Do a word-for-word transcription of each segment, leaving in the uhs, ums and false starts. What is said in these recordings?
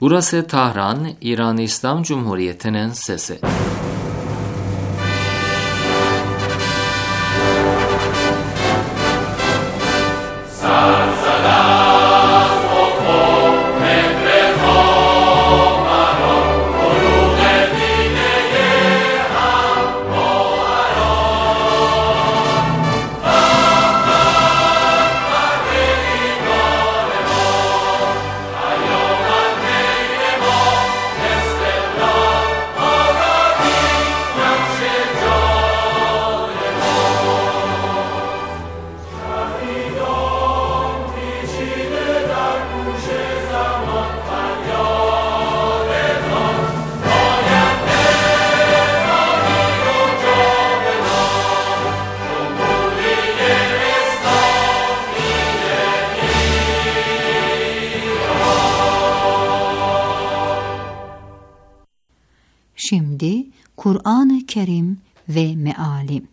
Burası Tahran, İran İslam Cumhuriyeti'nin sesi. Şimdi Kur'an-ı Kerim ve Meali.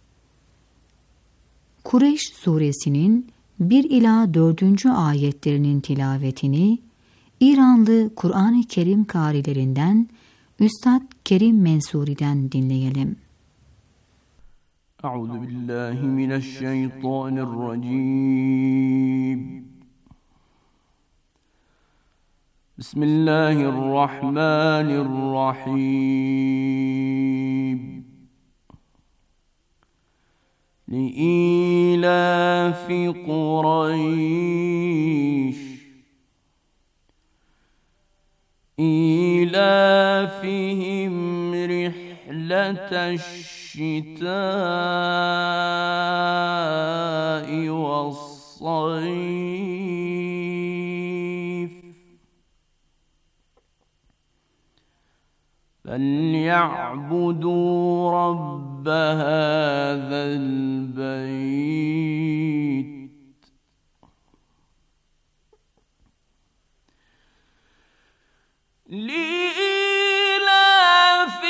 Kureyş suresinin bir ila dördüncü ayetlerinin tilavetini İranlı Kur'an-ı Kerim kârilerinden Üstad Kerim Mensuri'den dinleyelim. Euzu billahi mineşşeytanirracim. Bismillahirrahmanirrahim. Li'ilafi Kureyş İlafihim rihleteşşitâ'i ve's-sayf فَلْيَعْبُدُوا رَبَّ هَذَا الْبَيْتِ لِإِيلَافِ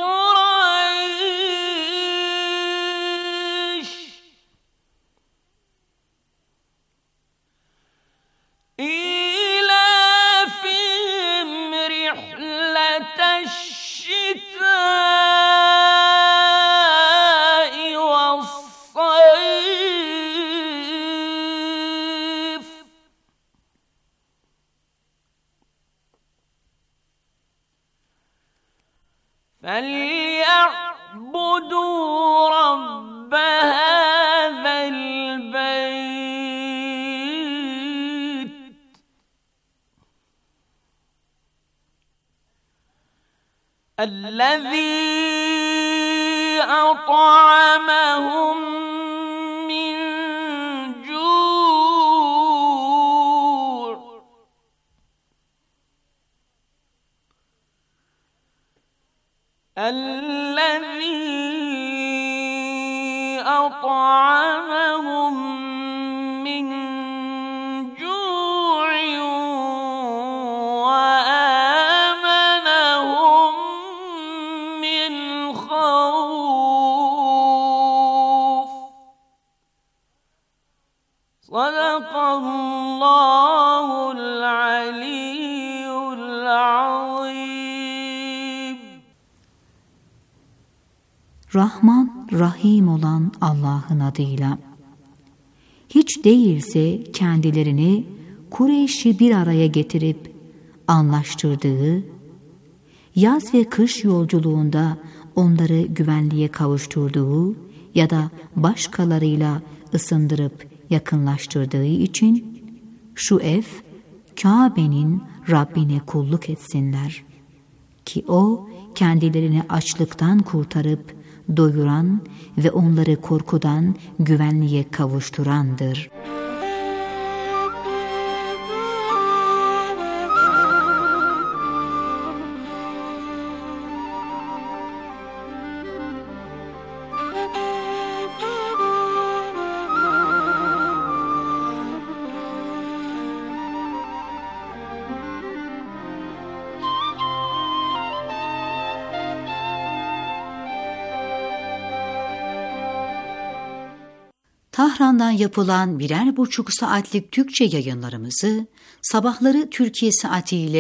قُرَيْشٍ إِيلَافِهِمْ رِحْلَةَ الشِّتَاءِ وَالصَّيْفِ فَلْيَعْبُدُوا رَبَّ هَذَا الْبَيْتِ الَّذِي أَطْعَمَهُم مِّن جُوعٍ الَّذِي أَطْعَمَهُم مِّن جُوعٍ وَآمَنَهُم مِّنْ خَوْفٍ. صَدَقَ اللّٰهُ الْعَلِيُّ الْعَظِيمُ. Rahman, Rahim olan Allah'ın adıyla. Hiç değilse kendilerini Kureyş'i bir araya getirip anlaştırdığı, yaz ve kış yolculuğunda onları güvenliğe kavuşturduğu ya da başkalarıyla ısındırıp yakınlaştırdığı için şu ev, Kabe'nin Rabbine kulluk etsinler. Ki O, kendilerini açlıktan kurtarıp doyuran ve onları korkudan güvenliğe kavuşturandır. Tahran'dan yapılan birer buçuk saatlik Türkçe yayınlarımızı sabahları Türkiye saatiyle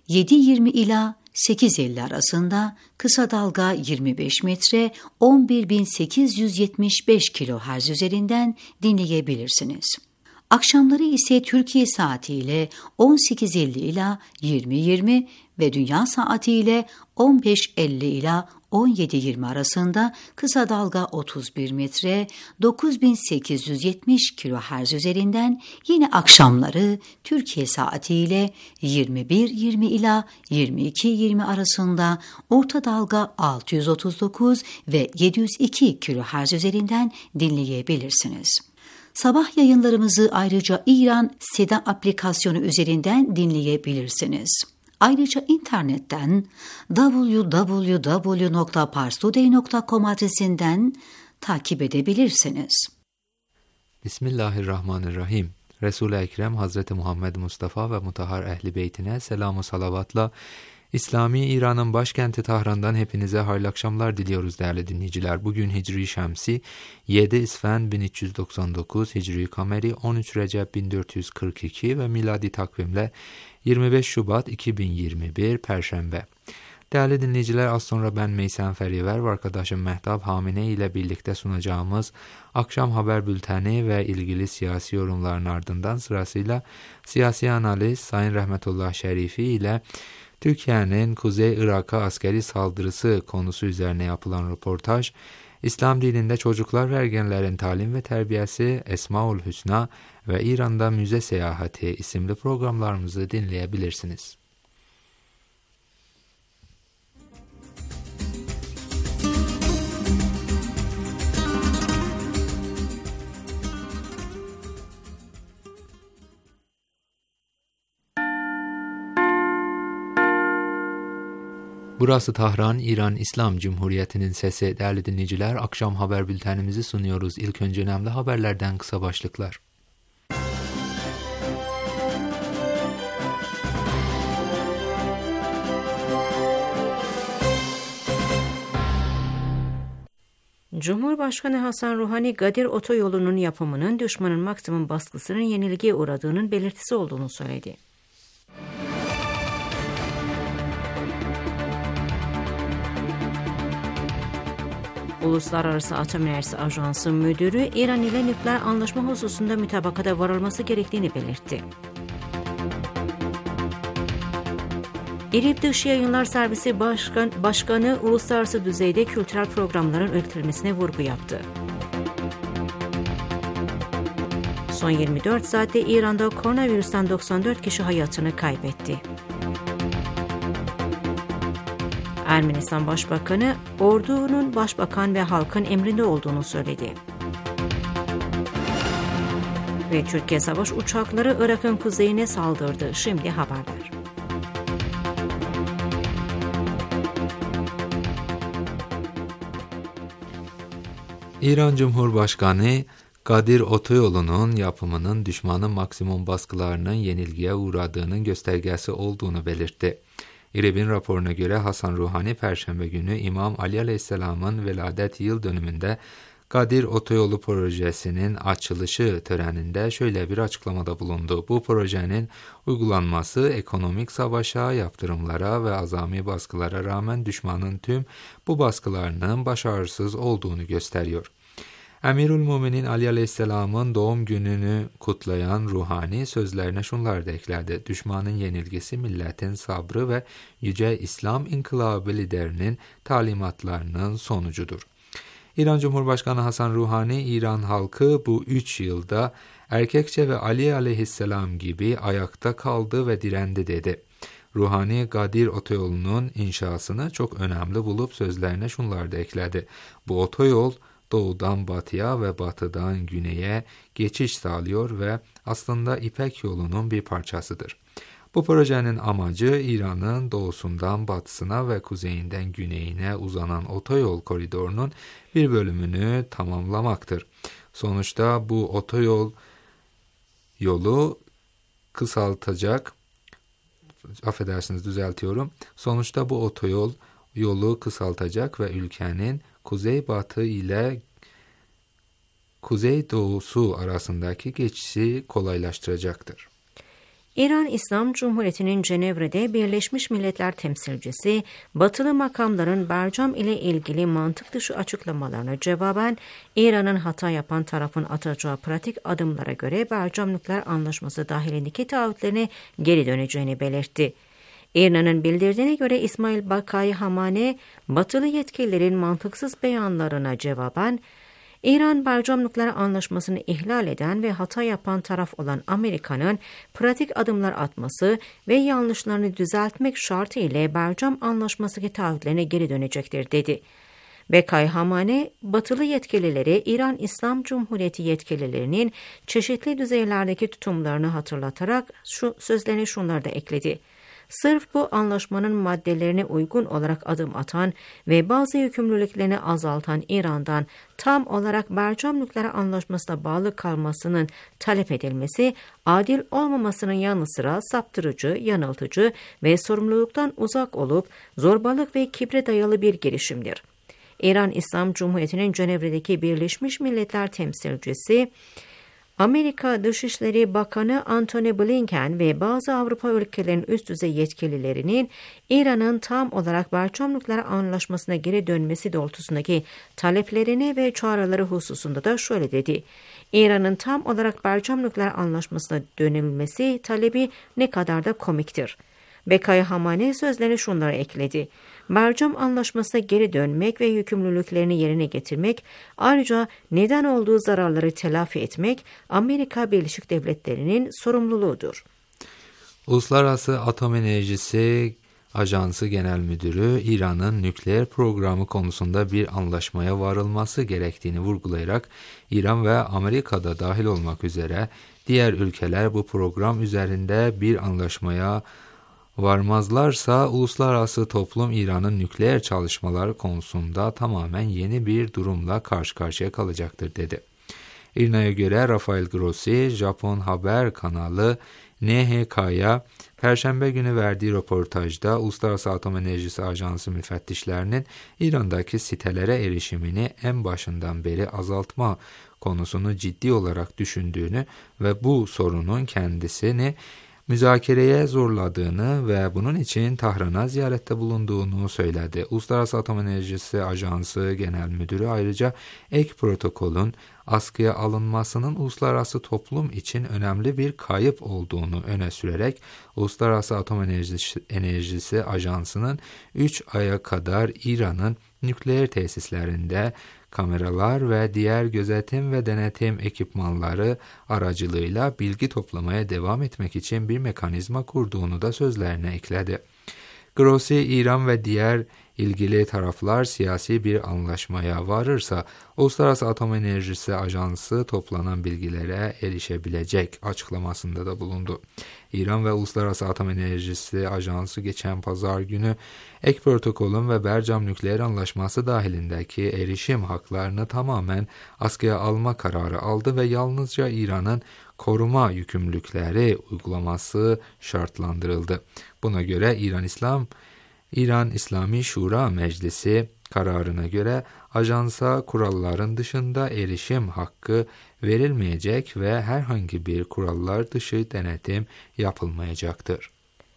yedi yirmi ila sekiz elli arasında, kısa dalga yirmi beş metre on bir bin sekiz yüz yetmiş beş kilohertz üzerinden dinleyebilirsiniz. Akşamları ise Türkiye saatiyle on sekiz elli ila yirmi yirmi ve dünya saatiyle on beş elli ila on yedi yirmi arasında kısa dalga otuz bir metre dokuz bin sekiz yüz yetmiş kilohertz üzerinden, yine akşamları Türkiye saatiyle yirmi bir yirmi ila yirmi iki yirmi arasında orta dalga altı yüz otuz dokuz ve yedi yüz iki kilohertz üzerinden dinleyebilirsiniz. Sabah yayınlarımızı ayrıca İran Seda aplikasyonu üzerinden dinleyebilirsiniz. Ayrıca internetten double-u double-u double-u nokta parstoday nokta com adresinden takip edebilirsiniz. Bismillahirrahmanirrahim. Resul-i Ekrem Hazreti Muhammed Mustafa ve Mutahhar Ehli Beytine selamı salavatla İslami İran'ın başkenti Tahran'dan hepinize hayırlı akşamlar diliyoruz değerli dinleyiciler. Bugün Hicri Şemsi yedi İsfen bin üç yüz doksan dokuz, Hicri Kameri on üç Recep bin dört yüz kırk iki ve miladi takvimle yirmi beş Şubat iki bin yirmi bir Perşembe. Değerli dinleyiciler, az sonra ben Meysen Feriver ve arkadaşım Mehtap Hamine ile birlikte sunacağımız akşam haber bülteni ve ilgili siyasi yorumların ardından sırasıyla siyasi analiz Sayın Rahmetullah Şerifi ile Türkiye'nin Kuzey Irak'a askeri saldırısı konusu üzerine yapılan röportaj, İslam dininde çocuklar ve ergenlerin talim ve terbiyesi, Esmaül Hüsna ve İran'da müze seyahati isimli programlarımızı dinleyebilirsiniz. Burası Tahran, İran İslam Cumhuriyeti'nin sesi. Değerli dinleyiciler, akşam haber bültenimizi sunuyoruz. İlk önce önemli haberlerden kısa başlıklar. Cumhurbaşkanı Hasan Ruhani, Gadir Otoyolu'nun yapımının düşmanın maksimum baskısının yenilgiye uğradığının belirtisi olduğunu söyledi. Uluslararası Atom Enerjisi Ajansı Müdürü, İran ile nükleer anlaşma hususunda mütabakata varılması gerektiğini belirtti. İRİB Dış Yayınlar Servisi Başkan, Başkanı, uluslararası düzeyde kültürel programların üretilmesine vurgu yaptı. Son yirmi dört saatte İran'da koronavirüsten doksan dört kişi hayatını kaybetti. Ermenistan Başbakanı, ordunun başbakan ve halkın emrinde olduğunu söyledi. Ve Türkiye savaş uçakları Irak'ın kuzeyine saldırdı. Şimdi haberler. İran Cumhurbaşkanı, Gadir Otoyolu'nun yapımının düşmanın maksimum baskılarının yenilgiye uğradığının göstergesi olduğunu belirtti. İRİB'in raporuna göre Hasan Ruhani, Perşembe günü İmam Ali Aleyhisselam'ın veladet yıl dönümünde Gadir Otoyolu projesinin açılışı töreninde şöyle bir açıklamada bulundu. Bu projenin uygulanması ekonomik savaşa, yaptırımlara ve azami baskılara rağmen düşmanın tüm bu baskılarının başarısız olduğunu gösteriyor. Emirülmüminin Ali Aleyhisselam'ın doğum gününü kutlayan Ruhani sözlerine şunlar da ekledi. Düşmanın yenilgisi milletin sabrı ve yüce İslam İnkılabı liderinin talimatlarının sonucudur. İran Cumhurbaşkanı Hasan Ruhani, İran halkı bu üç yılda erkekçe ve Ali Aleyhisselam gibi ayakta kaldı ve direndi dedi. Ruhani, Gadir Otoyolu'nun inşasını çok önemli bulup sözlerine şunlar da ekledi. Bu otoyol doğudan batıya ve batıdan güneye geçiş sağlıyor ve aslında İpek yolunun bir parçasıdır. Bu projenin amacı İran'ın doğusundan batısına ve kuzeyinden güneyine uzanan otoyol koridorunun bir bölümünü tamamlamaktır. Sonuçta bu otoyol yolu kısaltacak, affedersiniz düzeltiyorum, sonuçta bu otoyol yolu kısaltacak ve ülkenin kuzeybatı ile kuzeydoğusu arasındaki geçişi kolaylaştıracaktır. İran İslam Cumhuriyeti'nin Cenevre'de Birleşmiş Milletler temsilcisi, batılı makamların Barcam ile ilgili mantık dışı açıklamalarına cevaben, İran'ın hata yapan tarafın atacağı pratik adımlara göre Barcam Nükleer Anlaşması dahilindeki taahhütlerine geri döneceğini belirtti. İRNA'nın bildirdiğine göre İsmail Bakai Hamane, batılı yetkililerin mantıksız beyanlarına cevaben, İran, Barcam Nükleer Anlaşması'nı ihlal eden ve hata yapan taraf olan Amerika'nın pratik adımlar atması ve yanlışlarını düzeltmek şartı ile Barcam Anlaşması'ndaki taahhütlerine geri dönecektir, dedi. Bakai Hamane, batılı yetkilileri İran İslam Cumhuriyeti yetkililerinin çeşitli düzeylerdeki tutumlarını hatırlatarak şu sözlerine şunları da ekledi. Sırf bu anlaşmanın maddelerine uygun olarak adım atan ve bazı yükümlülüklerini azaltan İran'dan tam olarak Barcam Nükleer Anlaşması'na bağlı kalmasının talep edilmesi, adil olmamasının yanı sıra saptırıcı, yanıltıcı ve sorumluluktan uzak olup zorbalık ve kibre dayalı bir girişimdir. İran İslam Cumhuriyeti'nin Cenevre'deki Birleşmiş Milletler temsilcisi, Amerika Dışişleri Bakanı Antony Blinken ve bazı Avrupa ülkelerinin üst düzey yetkililerinin İran'ın tam olarak Barcam Nükleer Anlaşması'na geri dönmesi doğrultusundaki taleplerini ve çağrıları hususunda da şöyle dedi. İran'ın tam olarak Barcam Nükleer Anlaşması'na dönülmesi talebi ne kadar da komiktir. Bakai Hamane sözlerine şunları ekledi. Barcam Anlaşması'na geri dönmek ve yükümlülüklerini yerine getirmek, ayrıca neden olduğu zararları telafi etmek Amerika Birleşik Devletleri'nin sorumluluğudur. Uluslararası Atom Enerjisi Ajansı Genel Müdürü, İran'ın nükleer programı konusunda bir anlaşmaya varılması gerektiğini vurgulayarak, İran ve Amerika'da dahil olmak üzere diğer ülkeler bu program üzerinde bir anlaşmaya varmazlarsa uluslararası toplum İran'ın nükleer çalışmaları konusunda tamamen yeni bir durumla karşı karşıya kalacaktır, dedi. İRNA'ya göre Rafael Grossi, Japon haber kanalı N H K'ya Perşembe günü verdiği röportajda Uluslararası Atom Enerjisi Ajansı müfettişlerinin İran'daki sitelere erişimini en başından beri azaltma konusunu ciddi olarak düşündüğünü ve bu sorunun kendisini müzakereye zorladığını ve bunun için Tahran'a ziyarette bulunduğunu söyledi. Uluslararası Atom Enerjisi Ajansı Genel Müdürü ayrıca ek protokolün askıya alınmasının uluslararası toplum için önemli bir kayıp olduğunu öne sürerek Uluslararası Atom Enerjisi, Enerjisi Ajansı'nın üç aya kadar İran'ın nükleer tesislerinde kameralar ve diğer gözetim ve denetim ekipmanları aracılığıyla bilgi toplamaya devam etmek için bir mekanizma kurduğunu da sözlerine ekledi. Grossi, İran ve diğer ilgili taraflar siyasi bir anlaşmaya varırsa Uluslararası Atom Enerjisi Ajansı toplanan bilgilere erişebilecek açıklamasında da bulundu. İran ve Uluslararası Atom Enerjisi Ajansı geçen pazar günü ek protokolün ve Barcam Nükleer Anlaşması dahilindeki erişim haklarını tamamen askıya alma kararı aldı ve yalnızca İran'ın koruma yükümlülükleri uygulaması şartlandırıldı. Buna göre İran İslam İran İslami Şura Meclisi kararına göre ajansa kuralların dışında erişim hakkı verilmeyecek ve herhangi bir kurallar dışı denetim yapılmayacaktır.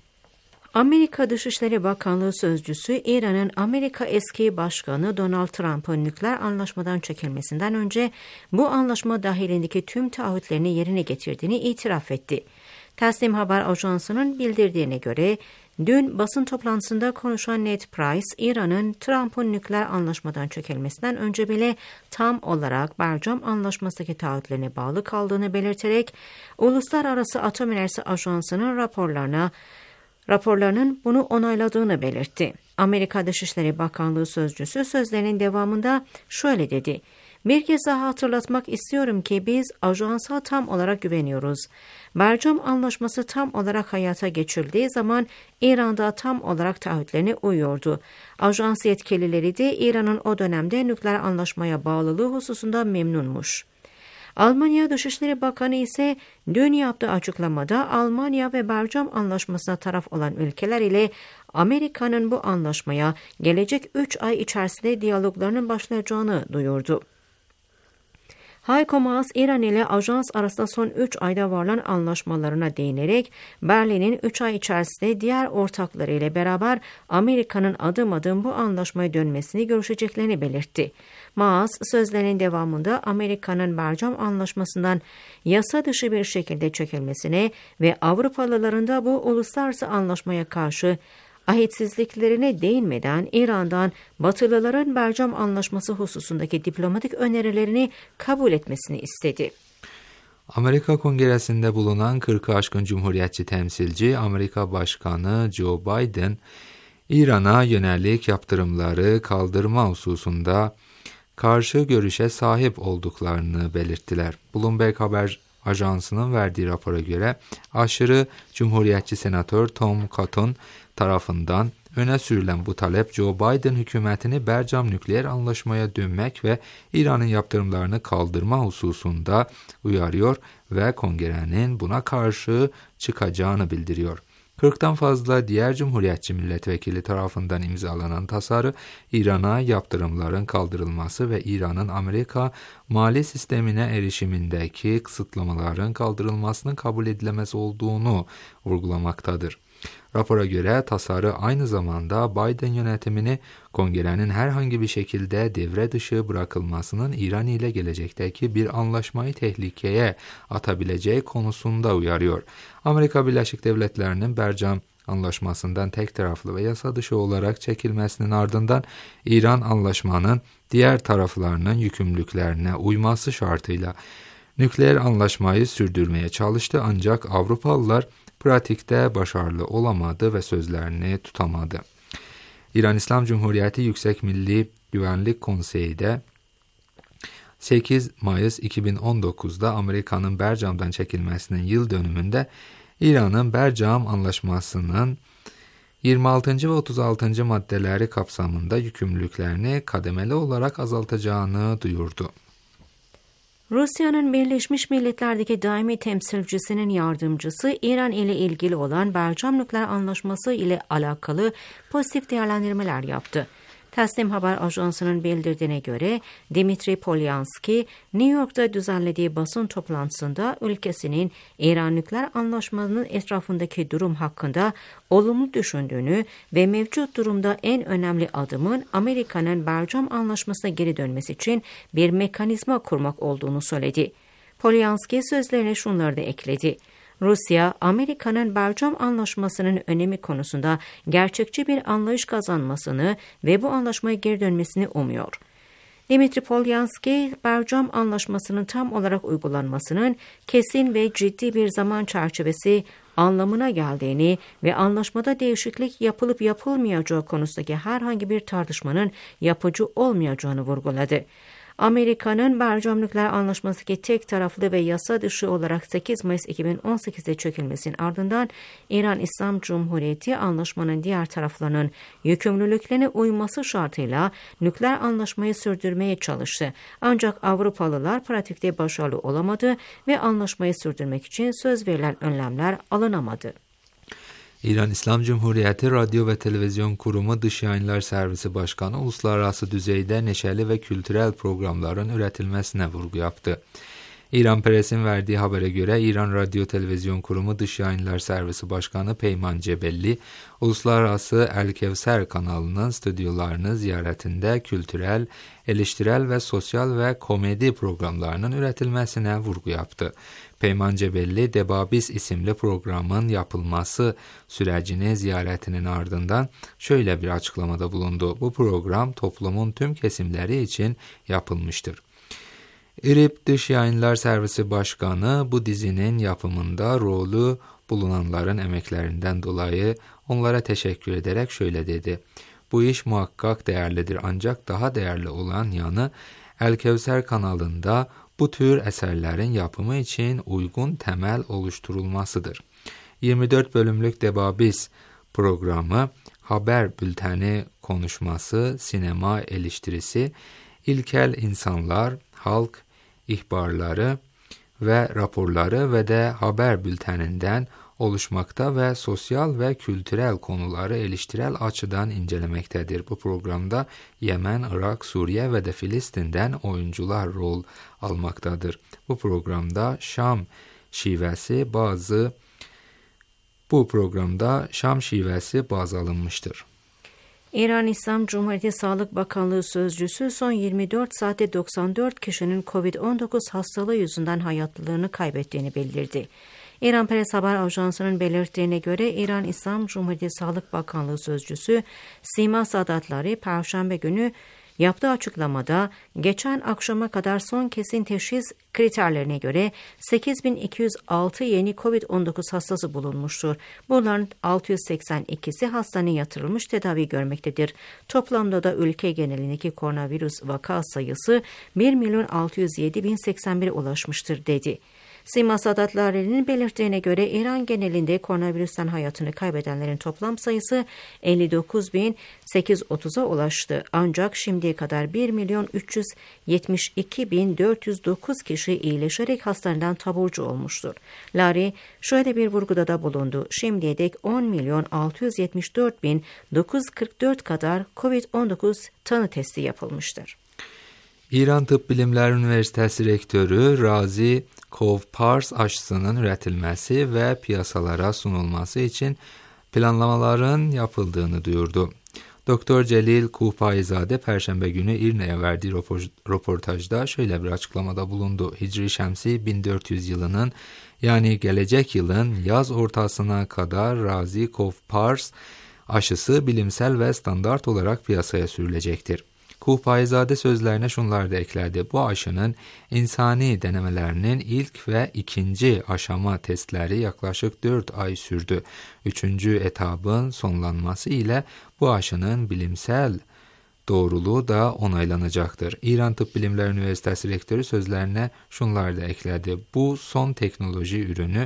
Amerika Dışişleri Bakanlığı Sözcüsü, İran'ın Amerika eski başkanı Donald Trump'ın nükleer anlaşmadan çekilmesinden önce bu anlaşma dahilindeki tüm taahhütlerini yerine getirdiğini itiraf etti. Tasnim Haber Ajansı'nın bildirdiğine göre, dün basın toplantısında konuşan Ned Price, İran'ın Trump'ın nükleer anlaşmadan çekilmesinden önce bile tam olarak Barcam Anlaşması'ndaki taahhütlerine bağlı kaldığını belirterek, Uluslararası Atom Enerjisi Ajansı'nın raporlarına raporlarının bunu onayladığını belirtti. Amerika Dışişleri Bakanlığı Sözcüsü sözlerinin devamında şöyle dedi. Bir kez daha hatırlatmak istiyorum ki biz ajansa tam olarak güveniyoruz. Barcam Anlaşması tam olarak hayata geçirildiği zaman İran'da tam olarak taahhütlerine uyuyordu. Ajans yetkilileri de İran'ın o dönemde nükleer anlaşmaya bağlılığı hususunda memnunmuş. Almanya Dışişleri Bakanı ise dün yaptığı açıklamada Almanya ve Barcam Anlaşması'na taraf olan ülkeler ile Amerika'nın bu anlaşmaya gelecek üç ay içerisinde diyaloglarının başlayacağını duyurdu. Heiko Maas, İran ile ajans arasında son üç ayda varılan anlaşmalarına değinerek Berlin'in üç ay içerisinde diğer ortakları ile beraber Amerika'nın adım adım bu anlaşmaya dönmesini görüşeceklerini belirtti. Maas, sözlerinin devamında Amerika'nın Bercam Anlaşması'ndan yasa dışı bir şekilde çekilmesine ve Avrupalıların da bu uluslararası anlaşmaya karşı ahitsizliklerine değinmeden İran'dan Batılıların Bercam Anlaşması hususundaki diplomatik önerilerini kabul etmesini istedi. Amerika Kongresi'nde bulunan kırkı aşkın cumhuriyetçi temsilci Amerika Başkanı Joe Biden, İran'a yönelik yaptırımları kaldırma hususunda karşı görüşe sahip olduklarını belirttiler. Bloomberg Haber Ajansı'nın verdiği rapora göre aşırı Cumhuriyetçi Senatör Tom Cotton tarafından öne sürülen bu talep Joe Biden hükümetini Bercam nükleer anlaşmaya dönmek ve İran'ın yaptırımlarını kaldırma hususunda uyarıyor ve kongrenin buna karşı çıkacağını bildiriyor. kırktan fazla diğer cumhuriyetçi milletvekili tarafından imzalanan tasarı İran'a yaptırımların kaldırılması ve İran'ın Amerika mali sistemine erişimindeki kısıtlamaların kaldırılmasının kabul edilemez olduğunu vurgulamaktadır. Rapora göre tasarı aynı zamanda Biden yönetimini kongrenin herhangi bir şekilde devre dışı bırakılmasının İran ile gelecekteki bir anlaşmayı tehlikeye atabileceği konusunda uyarıyor. Amerika Birleşik Devletleri'nin Bercam Anlaşması'ndan tek taraflı ve yasa dışı olarak çekilmesinin ardından İran anlaşmanın diğer taraflarının yükümlülüklerine uyması şartıyla nükleer anlaşmayı sürdürmeye çalıştı, ancak Avrupalılar pratikte başarılı olamadı ve sözlerini tutamadı. İran İslam Cumhuriyeti Yüksek Milli Güvenlik Konseyi de sekiz Mayıs iki bin on dokuz'da Amerika'nın Bercam'dan çekilmesinin yıl dönümünde İran'ın Bercam Anlaşması'nın yirmi altıncı ve otuz altıncı maddeleri kapsamında yükümlülüklerini kademeli olarak azaltacağını duyurdu. Rusya'nın Birleşmiş Milletler'deki daimi temsilcisinin yardımcısı İran ile ilgili olan Bercam Nükleer Anlaşması ile alakalı pozitif değerlendirmeler yaptı. Tasnim Haber Ajansı'nın bildirdiğine göre Dmitri Polyanski, New York'ta düzenlediği basın toplantısında ülkesinin İran nükleer anlaşmasının etrafındaki durum hakkında olumlu düşündüğünü ve mevcut durumda en önemli adımın Amerika'nın Bercam Anlaşması'na geri dönmesi için bir mekanizma kurmak olduğunu söyledi. Polyanski sözlerine şunları da ekledi. Rusya, Amerika'nın Bercam Anlaşması'nın önemi konusunda gerçekçi bir anlayış kazanmasını ve bu anlaşmaya geri dönmesini umuyor. Dmitri Polyanski, Bercam Anlaşması'nın tam olarak uygulanmasının kesin ve ciddi bir zaman çerçevesi anlamına geldiğini ve anlaşmada değişiklik yapılıp yapılmayacağı konusundaki herhangi bir tartışmanın yapıcı olmayacağını vurguladı. Amerika'nın Bercam Nükleer Anlaşması'ndaki tek taraflı ve yasa dışı olarak sekiz Mayıs iki bin on sekiz'de çekilmesinin ardından İran İslam Cumhuriyeti anlaşmanın diğer taraflarının yükümlülüklerine uyması şartıyla nükleer anlaşmayı sürdürmeye çalıştı. Ancak Avrupalılar pratikte başarılı olamadı ve anlaşmayı sürdürmek için söz verilen önlemler alınamadı. İran İslam Cumhuriyeti Radyo ve Televizyon Kurumu Dış Yayınlar Servisi Başkanı uluslararası düzeyde neşeli ve kültürel programların üretilmesine vurgu yaptı. İran Press'in verdiği habere göre İran Radyo Televizyon Kurumu Dış Yayınlar Servisi Başkanı Peyman Cebelli, Uluslararası El Kevser kanalının stüdyolarını ziyaretinde kültürel, eleştirel ve sosyal ve komedi programlarının üretilmesine vurgu yaptı. Peyman Cebelli, Debabis isimli programın yapılması sürecini ziyaretinin ardından şöyle bir açıklamada bulundu. Bu program toplumun tüm kesimleri için yapılmıştır. İRİB Dış Yayınlar Servisi Başkanı bu dizinin yapımında rolü bulunanların emeklerinden dolayı onlara teşekkür ederek şöyle dedi. Bu iş muhakkak değerlidir, ancak daha değerli olan yanı El Kevser kanalında bu tür eserlerin yapımı için uygun temel oluşturulmasıdır. yirmi dört bölümlük Debabis programı, haber bülteni konuşması, sinema eleştirisi, ilkel insanlar, halk ihbarları ve raporları ve de haber bülteninden oluşmakta ve sosyal ve kültürel konuları eleştirel açıdan incelemektedir. Bu programda Yemen, Irak, Suriye ve de Filistin'den oyuncular rol almaktadır. Bu programda Şam şivesi bazı bu programda Şam şivesi baz alınmıştır. İran İslam Cumhuriyeti Sağlık Bakanlığı Sözcüsü son yirmi dört saatte doksan dört kişinin kovid on dokuz hastalığı yüzünden hayatlarını kaybettiğini bildirdi. İran Press Haber Ajansı'nın belirttiğine göre İran İslam Cumhuriyeti Sağlık Bakanlığı Sözcüsü Sima Sadatları Perşembe günü yaptığı açıklamada geçen akşama kadar son kesin teşhis kriterlerine göre sekiz bin iki yüz altı yeni kovid on dokuz hastası bulunmuştur. Bunların altı yüz seksen ikisi hastaneye yatırılmış tedavi görmektedir. Toplamda da ülke genelindeki koronavirüs vaka sayısı bir milyon altı yüz yedi bin seksen bire ulaşmıştır dedi. Sima Sadatları'nın belirttiğine göre İran genelinde koronavirüsten hayatını kaybedenlerin toplam sayısı elli dokuz bin sekiz yüz otuza ulaştı. Ancak şimdiye kadar bir milyon üç yüz yetmiş iki bin dört yüz dokuz kişi iyileşerek hastaneden taburcu olmuştur. Lari şöyle bir vurguda da bulundu. Şimdiye dek on milyon altı yüz yetmiş dört bin dokuz yüz kırk dört kadar kovid on dokuz tanı testi yapılmıştır. İran Tıp Bilimler Üniversitesi Rektörü Razi Kovpars aşısının üretilmesi ve piyasalara sunulması için planlamaların yapıldığını duyurdu. Doktor Celil Kuhpayizade Perşembe günü İRNA'ya verdiği röportajda şöyle bir açıklamada bulundu. Hicri Şemsi bin dört yüz yılının yani gelecek yılın yaz ortasına kadar Razi Kovpars aşısı bilimsel ve standart olarak piyasaya sürülecektir. Kuhpayizade sözlerine şunlar da ekledi. Bu aşının insani denemelerinin ilk ve ikinci aşama testleri yaklaşık dört ay sürdü. Üçüncü etabın sonlanması ile bu aşının bilimsel doğruluğu da onaylanacaktır. İran Tıp Bilimler Üniversitesi Rektörü sözlerine şunlar da ekledi. Bu son teknoloji ürünü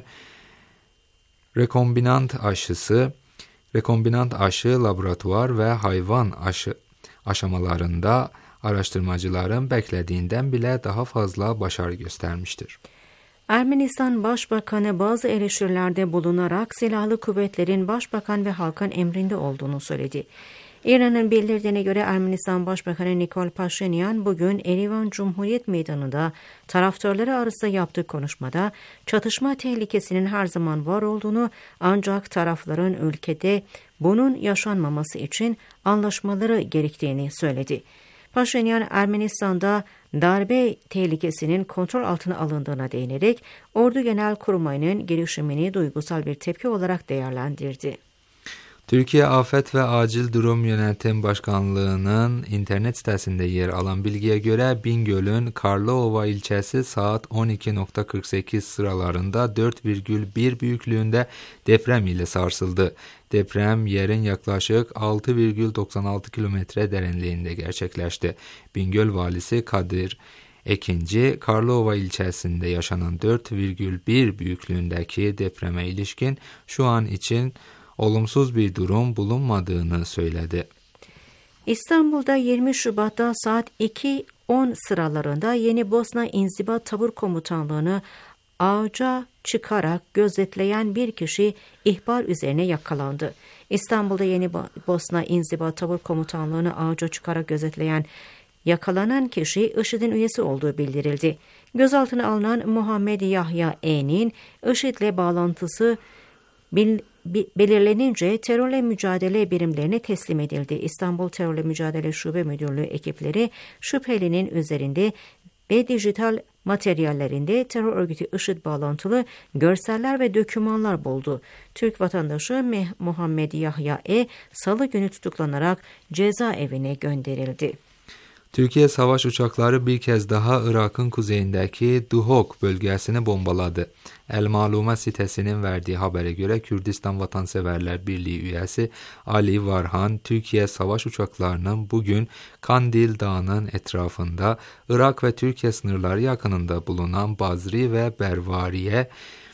rekombinant aşısı, rekombinant aşı laboratuvar ve hayvan aşı aşamalarında araştırmacıların beklediğinden bile daha fazla başarı göstermiştir. Ermenistan Başbakanı bazı eleştirilerde bulunarak silahlı kuvvetlerin başbakan ve halkın emrinde olduğunu söyledi. İran'ın bildirdiğine göre Ermenistan Başbakanı Nikol Paşinyan bugün Erivan Cumhuriyet Meydanı'nda taraftarları arasında yaptığı konuşmada çatışma tehlikesinin her zaman var olduğunu ancak tarafların ülkede bunun yaşanmaması için anlaşmaları gerektiğini söyledi. Paşinyan Ermenistan'da darbe tehlikesinin kontrol altına alındığına değinerek Ordu Genel Kurmayı'nın girişimini duygusal bir tepki olarak değerlendirdi. Türkiye Afet ve Acil Durum Yönetim Başkanlığı'nın internet sitesinde yer alan bilgiye göre Bingöl'ün Karlıova ilçesi saat on iki kırk sekiz sıralarında dört virgül bir büyüklüğünde deprem ile sarsıldı. Deprem yerin yaklaşık altı virgül doksan altı kilometre derinliğinde gerçekleşti. Bingöl valisi Kadir Ekinci, Karlıova ilçesinde yaşanan dört virgül bir büyüklüğündeki depreme ilişkin şu an için olumsuz bir durum bulunmadığını söyledi. İstanbul'da yirmi Şubat'ta saat iki on sıralarında Yeni Bosna İnzibat Tabur Komutanlığı'nı ağaca çıkarak gözetleyen bir kişi ihbar üzerine yakalandı. İstanbul'da Yeni Bosna İnzibat Tabur Komutanlığı'nı ağaca çıkarak gözetleyen yakalanan kişi IŞİD'in üyesi olduğu bildirildi. Gözaltına alınan Muhammed Yahya E'nin IŞİD'le bağlantısı bil belirlenince terörle mücadele birimlerine teslim edildi. İstanbul Terörle Mücadele Şube Müdürlüğü ekipleri şüphelinin üzerinde ve dijital materyallerinde terör örgütü IŞİD bağlantılı görseller ve dokümanlar buldu. Türk vatandaşı Muhammed Yahya E. Salı günü tutuklanarak cezaevine gönderildi. Türkiye savaş uçakları bir kez daha Irak'ın kuzeyindeki Duhok bölgesini bombaladı. El Maluma sitesinin verdiği habere göre Kürdistan Vatanseverler Birliği üyesi Ali Varhan, Türkiye savaş uçaklarının bugün Kandil Dağı'nın etrafında Irak ve Türkiye sınırları yakınında bulunan Bazri ve Bervariye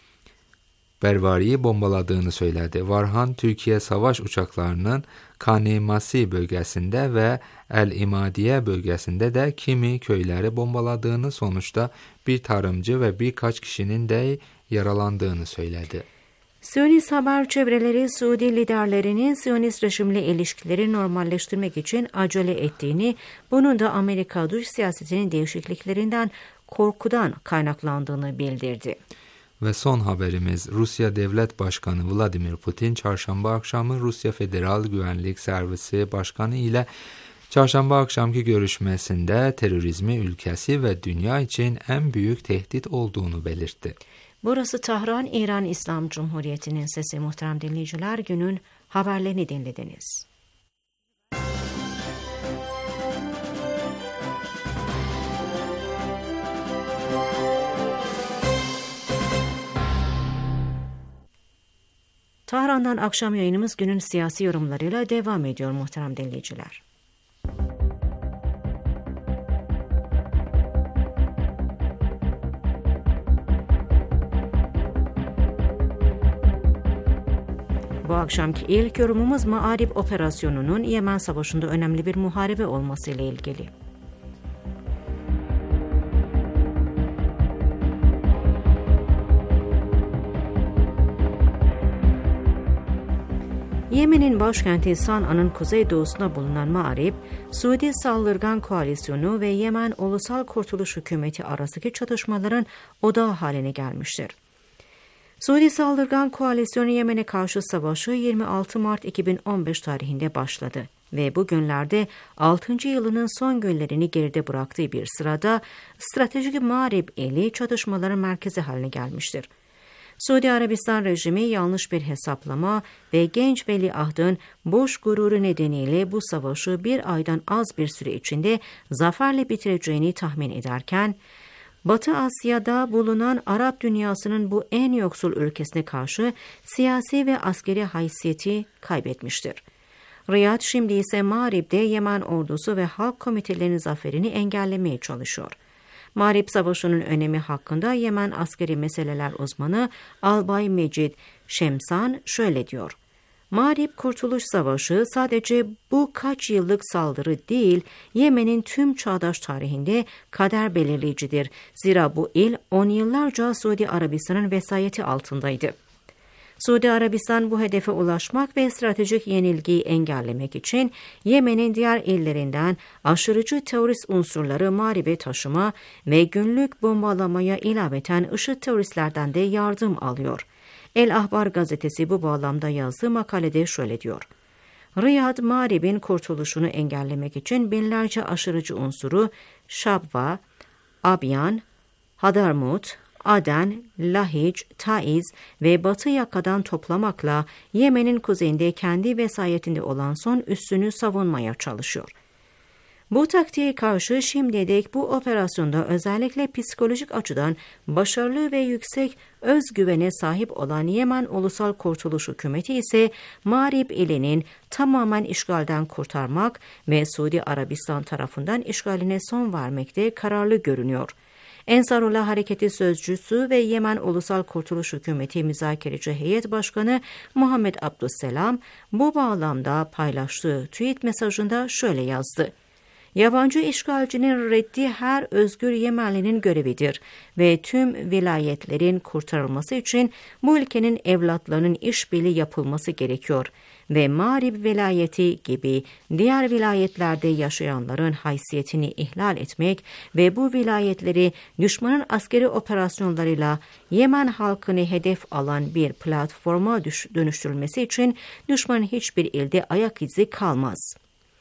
Bervari'yi bombaladığını söyledi. Varhan, Türkiye savaş uçaklarının Kanimasi bölgesinde ve El-İmadiye bölgesinde de kimi köyleri bombaladığını, sonuçta bir tarımcı ve birkaç kişinin de yaralandığını söyledi. Siyonist haber çevreleri Suudi liderlerinin Siyonist rejimle ilişkileri normalleştirmek için acele ettiğini, bunun da Amerika dış siyasetinin değişikliklerinden korkudan kaynaklandığını bildirdi. Ve son haberimiz, Rusya Devlet Başkanı Vladimir Putin çarşamba akşamı Rusya Federal Güvenlik Servisi Başkanı ile çarşamba akşamki görüşmesinde terörizmi ülkesi ve dünya için en büyük tehdit olduğunu belirtti. Burası Tahran, İran İslam Cumhuriyeti'nin sesi. Muhterem dinleyiciler, günün haberlerini dinlediniz. Tahran'dan akşam yayınımız günün siyasi yorumlarıyla devam ediyor muhterem dinleyiciler. Bu akşamki ilk yorumumuz Ma'arib operasyonunun Yemen Savaşı'nda önemli bir muharebe olmasıyla ilgili. Yemen'in başkenti San'a'nın kuzeydoğusunda bulunan Ma'arib, Suudi Saldırgan Koalisyonu ve Yemen Ulusal Kurtuluş Hükümeti arasındaki çatışmaların odağı haline gelmiştir. Suudi Saldırgan Koalisyonu Yemen'e karşı savaşı yirmi altı Mart iki bin on beş tarihinde başladı ve bugünlerde altıncı yılının son günlerini geride bıraktığı bir sırada stratejik Ma'arib ili çatışmaların merkezi haline gelmiştir. Suudi Arabistan rejimi yanlış bir hesaplama ve genç veliahdın boş gururu nedeniyle bu savaşı bir aydan az bir süre içinde zaferle bitireceğini tahmin ederken, Batı Asya'da bulunan Arap dünyasının bu en yoksul ülkesine karşı siyasi ve askeri haysiyeti kaybetmiştir. Riyad şimdi ise Ma'arib'de Yemen ordusu ve halk komitelerinin zaferini engellemeye çalışıyor. Ma'arib Savaşı'nın önemi hakkında Yemen askeri meseleler uzmanı Albay Mecid Şemsan şöyle diyor. Ma'arib Kurtuluş Savaşı sadece bu kaç yıllık saldırı değil, Yemen'in tüm çağdaş tarihinde kader belirleyicidir. Zira bu il on yıllarca Suudi Arabistan'ın vesayeti altındaydı. Suudi Arabistan bu hedefe ulaşmak ve stratejik yenilgiyi engellemek için Yemen'in diğer illerinden aşırıcı terörist unsurları Ma'arib'e taşıma ve günlük bombalamaya ilaveten IŞİD teröristlerden de yardım alıyor. El Ahbar gazetesi bu bağlamda yazdığı makalede şöyle diyor. Riyad, Ma'arib'in kurtuluşunu engellemek için binlerce aşırıcı unsuru Şabva, Abyan, Hadarmut, Aden, Lahic, Taiz ve Batı Yaka'dan toplamakla Yemen'in kuzeyinde kendi vesayetinde olan son üssünü savunmaya çalışıyor. Bu taktiğe karşı şimdiye dek bu operasyonda özellikle psikolojik açıdan başarılı ve yüksek özgüvene sahip olan Yemen Ulusal Kurtuluş Hükümeti ise Ma'arib ilinin tamamen işgalden kurtarmak ve Suudi Arabistan tarafından işgaline son vermekte kararlı görünüyor. Ensarullah Hareketi Sözcüsü ve Yemen Ulusal Kurtuluş Hükümeti Müzakereci Heyet Başkanı Muhammed Abdüsselam bu bağlamda paylaştığı tweet mesajında şöyle yazdı. Yabancı işgalcinin reddi her özgür Yemenlinin görevidir ve tüm vilayetlerin kurtarılması için bu ülkenin evlatlarının işbirliği yapılması gerekiyor ve Ma'arib vilayeti gibi diğer vilayetlerde yaşayanların haysiyetini ihlal etmek ve bu vilayetleri düşmanın askeri operasyonlarıyla Yemen halkını hedef alan bir platforma dönüştürülmesi için düşmanın hiçbir ilde ayak izi kalmaz.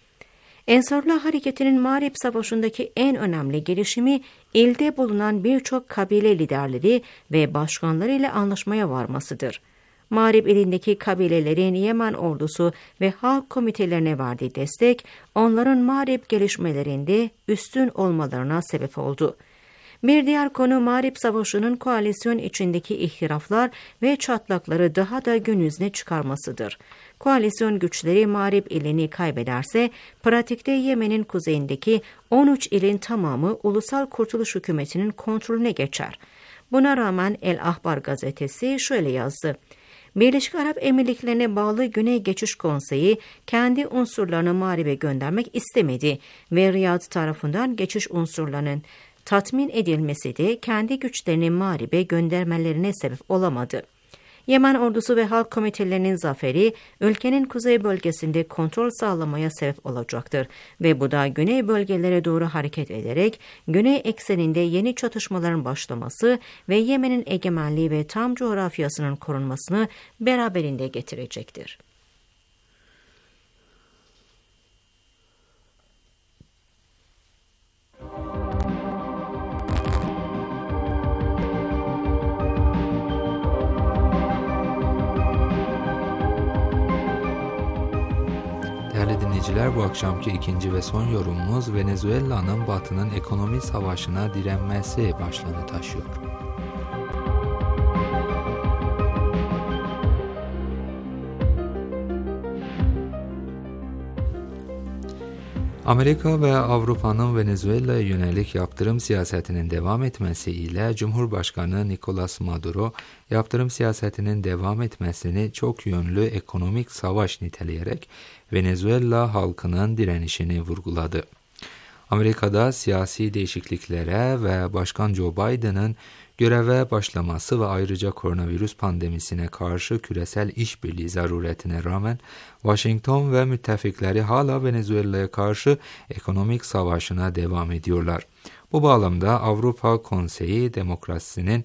Ensarullah Hareketi'nin Ma'arib Savaşı'ndaki en önemli gelişimi ilde bulunan birçok kabile liderleri ve başkanları ile anlaşmaya varmasıdır. Ma'arib ilindeki kabilelerin Yemen ordusu ve halk komitelerine verdiği destek, onların Ma'arib gelişmelerinde üstün olmalarına sebep oldu. Bir diğer konu Ma'arib Savaşı'nın koalisyon içindeki ihtilaflar ve çatlakları daha da gün yüzüne çıkarmasıdır. Koalisyon güçleri Ma'arib ilini kaybederse, pratikte Yemen'in kuzeyindeki on üç ilin tamamı Ulusal Kurtuluş Hükümeti'nin kontrolüne geçer. Buna rağmen El Ahbar gazetesi şöyle yazdı. Birleşik Arap Emirlikleri'ne bağlı Güney Geçiş Konseyi kendi unsurlarını Ma'arib'e göndermek istemedi ve Riyad tarafından geçiş unsurlarının tatmin edilmesi de kendi güçlerini Ma'arib'e göndermelerine sebep olamadı. Yemen ordusu ve halk komitelerinin zaferi ülkenin kuzey bölgesinde kontrol sağlamaya sebep olacaktır ve bu da güney bölgelere doğru hareket ederek güney ekseninde yeni çatışmaların başlaması ve Yemen'in egemenliği ve tam coğrafyasının korunmasını beraberinde getirecektir. Değerli dinleyiciler, bu akşamki ikinci ve son yorumumuz Venezuela'nın Batı'nın ekonomi savaşına direnmesi başlığını taşıyor. Amerika ve Avrupa'nın Venezuela'ya yönelik yaptırım siyasetinin devam etmesi ile Cumhurbaşkanı Nicolas Maduro, yaptırım siyasetinin devam etmesini çok yönlü ekonomik savaş niteleyerek Venezuela halkının direnişini vurguladı. Amerika'da siyasi değişikliklere ve Başkan Joe Biden'ın göreve başlaması ve ayrıca koronavirüs pandemisine karşı küresel işbirliği zaruretine rağmen Washington ve müttefikleri hala Venezuela'ya karşı ekonomik savaşına devam ediyorlar. Bu bağlamda Avrupa Konseyi demokrasisinin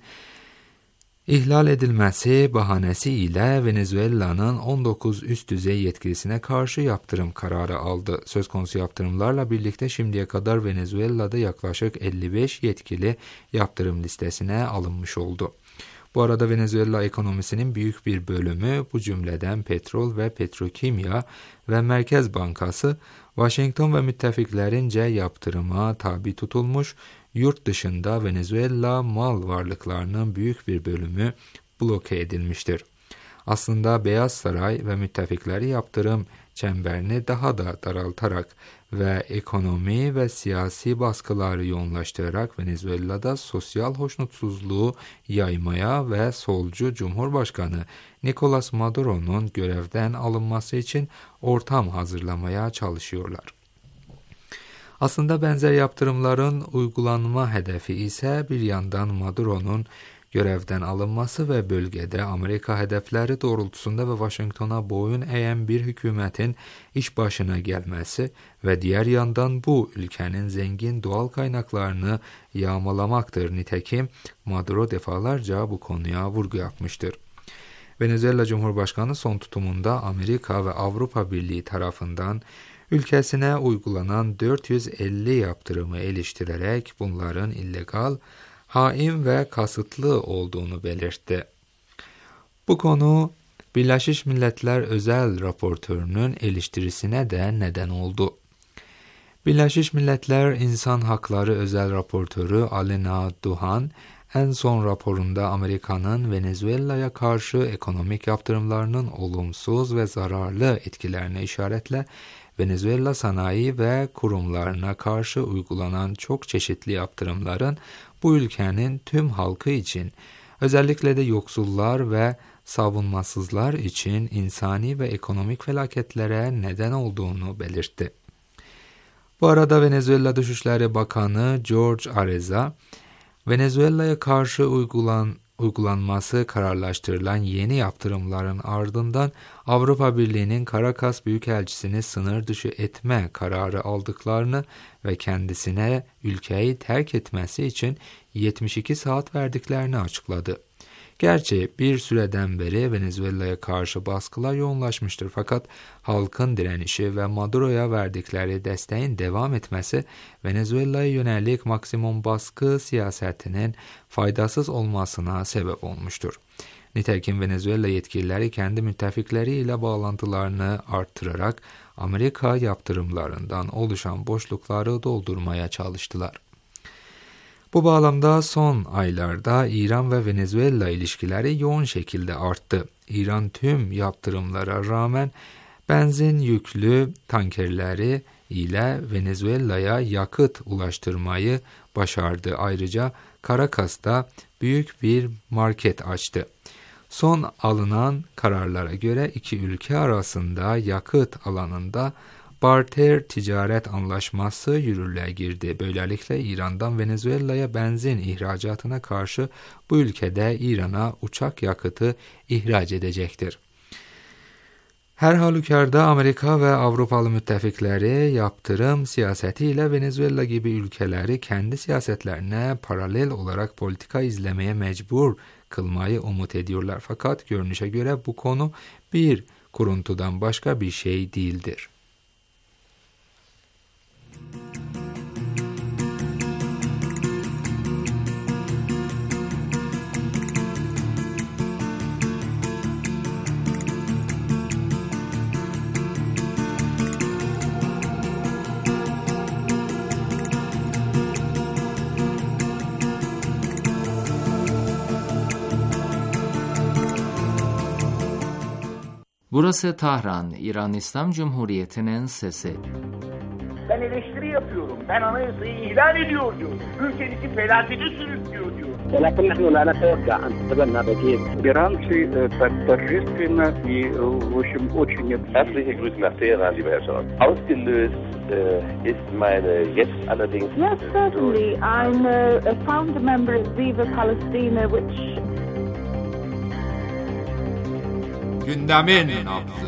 İhlal edilmesi bahanesi ile Venezuela'nın on dokuz üst düzey yetkilisine karşı yaptırım kararı aldı. Söz konusu yaptırımlarla birlikte şimdiye kadar Venezuela'da yaklaşık elli beş yetkili yaptırım listesine alınmış oldu. Bu arada Venezuela ekonomisinin büyük bir bölümü, bu cümleden petrol ve petrokimya ve Merkez Bankası, Washington ve müttefiklerince yaptırıma tabi tutulmuş. Yurt dışında Venezuela mal varlıklarının büyük bir bölümü bloke edilmiştir. Aslında Beyaz Saray ve müttefikleri yaptırım çemberini daha da daraltarak ve ekonomi ve siyasi baskıları yoğunlaştırarak Venezuela'da sosyal hoşnutsuzluğu yaymaya ve solcu Cumhurbaşkanı Nicolas Maduro'nun görevden alınması için ortam hazırlamaya çalışıyorlar. Aslında benzer yaptırımların uygulanma hedefi ise bir yandan Maduro'nun görevden alınması ve bölgede Amerika hedefleri doğrultusunda ve Washington'a boyun eğen bir hükümetin iş başına gelmesi ve diğer yandan bu ülkenin zengin doğal kaynaklarını yağmalamaktır. Nitekim Maduro defalarca bu konuya vurgu yapmıştır. Venezuela Cumhurbaşkanı son tutumunda Amerika ve Avrupa Birliği tarafından ülkesine uygulanan dört yüz elli yaptırımı eleştirerek bunların illegal, hain ve kasıtlı olduğunu belirtti. Bu konu Birleşmiş Milletler Özel Raportörü'nün eleştirisine de neden oldu. Birleşmiş Milletler İnsan Hakları Özel Raportörü Alena Duhan, en son raporunda Amerika'nın Venezuela'ya karşı ekonomik yaptırımlarının olumsuz ve zararlı etkilerine işaretle Venezuela sanayi ve kurumlarına karşı uygulanan çok çeşitli yaptırımların bu ülkenin tüm halkı için, özellikle de yoksullar ve savunmasızlar için insani ve ekonomik felaketlere neden olduğunu belirtti. Bu arada Venezuela Dışişleri Bakanı George Areza, Venezuela'ya karşı uygulan, uygulanması kararlaştırılan yeni yaptırımların ardından Avrupa Birliği'nin Caracas Büyükelçisini sınır dışı etme kararı aldıklarını ve kendisine ülkeyi terk etmesi için yetmiş iki saat verdiklerini açıkladı. Gerçi bir süreden beri Venezuela'ya karşı baskılar yoğunlaşmıştır fakat halkın direnişi ve Maduro'ya verdikleri desteğin devam etmesi Venezuela'ya yönelik maksimum baskı siyasetinin faydasız olmasına sebep olmuştur. Nitekim Venezuela yetkilileri kendi müttefikleriyle bağlantılarını arttırarak Amerika yaptırımlarından oluşan boşlukları doldurmaya çalıştılar. Bu bağlamda son aylarda İran ve Venezuela ilişkileri yoğun şekilde arttı. İran tüm yaptırımlara rağmen benzin yüklü tankerleri ile Venezuela'ya yakıt ulaştırmayı başardı. Ayrıca Caracas'ta büyük bir market açtı. Son alınan kararlara göre iki ülke arasında yakıt alanında barter ticaret anlaşması yürürlüğe girdi. Böylelikle İran'dan Venezuela'ya benzin ihracatına karşı bu ülkede İran'a uçak yakıtı ihraç edecektir. Her halükarda Amerika ve Avrupalı müttefikleri yaptırım siyasetiyle Venezuela gibi ülkeleri kendi siyasetlerine paralel olarak politika izlemeye mecbur kılmayı umut ediyorlar. Fakat görünüşe göre bu konu bir kuruntudan başka bir şey değildir. Burası Tahran, İran İslam Cumhuriyeti'nin sesi. Ben eleştiri yapıyorum. Ben anayasayı ihlal ediyor diyor. Ülkenizi felakete sürüklüyor diyor. ولكن نحن لا نتوقع أن تتبنى بديل. Иранцы торжественно и, в общем, очень... Herzliche Grüße nach Teheran, lieber Herr Scholz. Ausgelöst äh, ist meine jetzt allerdings... Yes, certainly. I'm a, a founder member of Viva Palestina, which... Gündemin nabzı.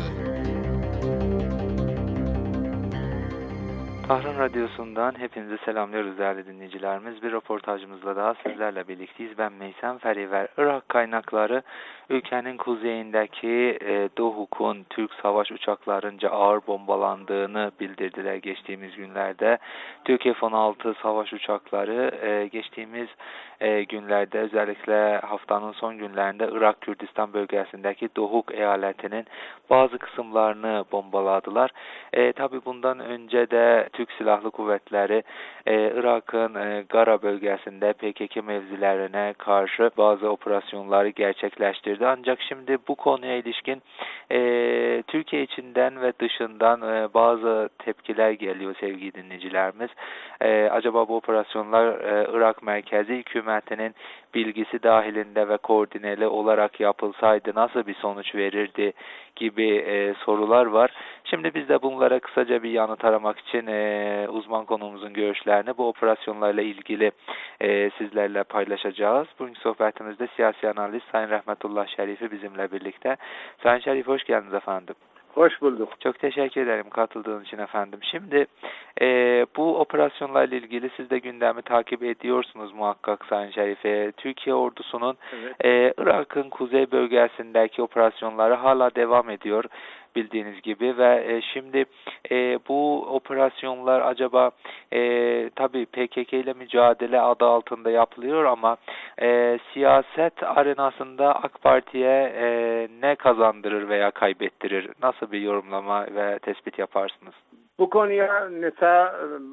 Tahran Radyosu'ndan hepinizi selamlıyoruz değerli dinleyicilerimiz. Bir röportajımızla daha sizlerle birlikteyiz. Ben Meysem Feriver. Irak kaynakları ülkenin kuzeyindeki e, Dohuk'un Türk savaş uçaklarınca ağır bombalandığını bildirdiler geçtiğimiz günlerde. Türkiye F on altı savaş uçakları e, geçtiğimiz e, günlerde özellikle haftanın son günlerinde Irak Kürdistan bölgesindeki Dohuk eyaletinin bazı kısımlarını bombaladılar. E, Tabi bundan önce de Türk Silahlı Kuvvetleri e, Irak'ın e, Gara bölgesinde P K K mevzilerine karşı bazı operasyonları gerçekleştirdi. Ancak şimdi bu konuya ilişkin e, Türkiye içinden ve dışından e, bazı tepkiler geliyor sevgili dinleyicilerimiz. E, acaba bu operasyonlar e, Irak merkezi hükümetinin bilgisi dahilinde ve koordineli olarak yapılsaydı nasıl bir sonuç verirdi gibi e, sorular var. Şimdi biz de bunlara kısaca bir yanıt aramak için e, uzman konuğumuzun görüşlerini bu operasyonlarla ilgili e, sizlerle paylaşacağız. Bugünkü sohbetimizde siyasi analist Sayın Rahmetullah Şerifi bizimle birlikte. Sayın Şerif hoş geldiniz efendim. Hoş bulduk. Çok teşekkür ederim katıldığınız için efendim. Şimdi e, bu operasyonlarla ilgili siz de gündemi takip ediyorsunuz muhakkak Sayın Şerife. Türkiye ordusunun evet. e, Irak'ın kuzey bölgesindeki operasyonları hala devam ediyor bildiğiniz gibi ve e, şimdi e, bu operasyonlar acaba e, tabii P K K ile mücadele adı altında yapılıyor ama e, siyaset arenasında AK Parti'ye e, ne kazandırır veya kaybettirir? Nasıl bir yorumlama ve tespit yaparsınız? Bu konuya neçə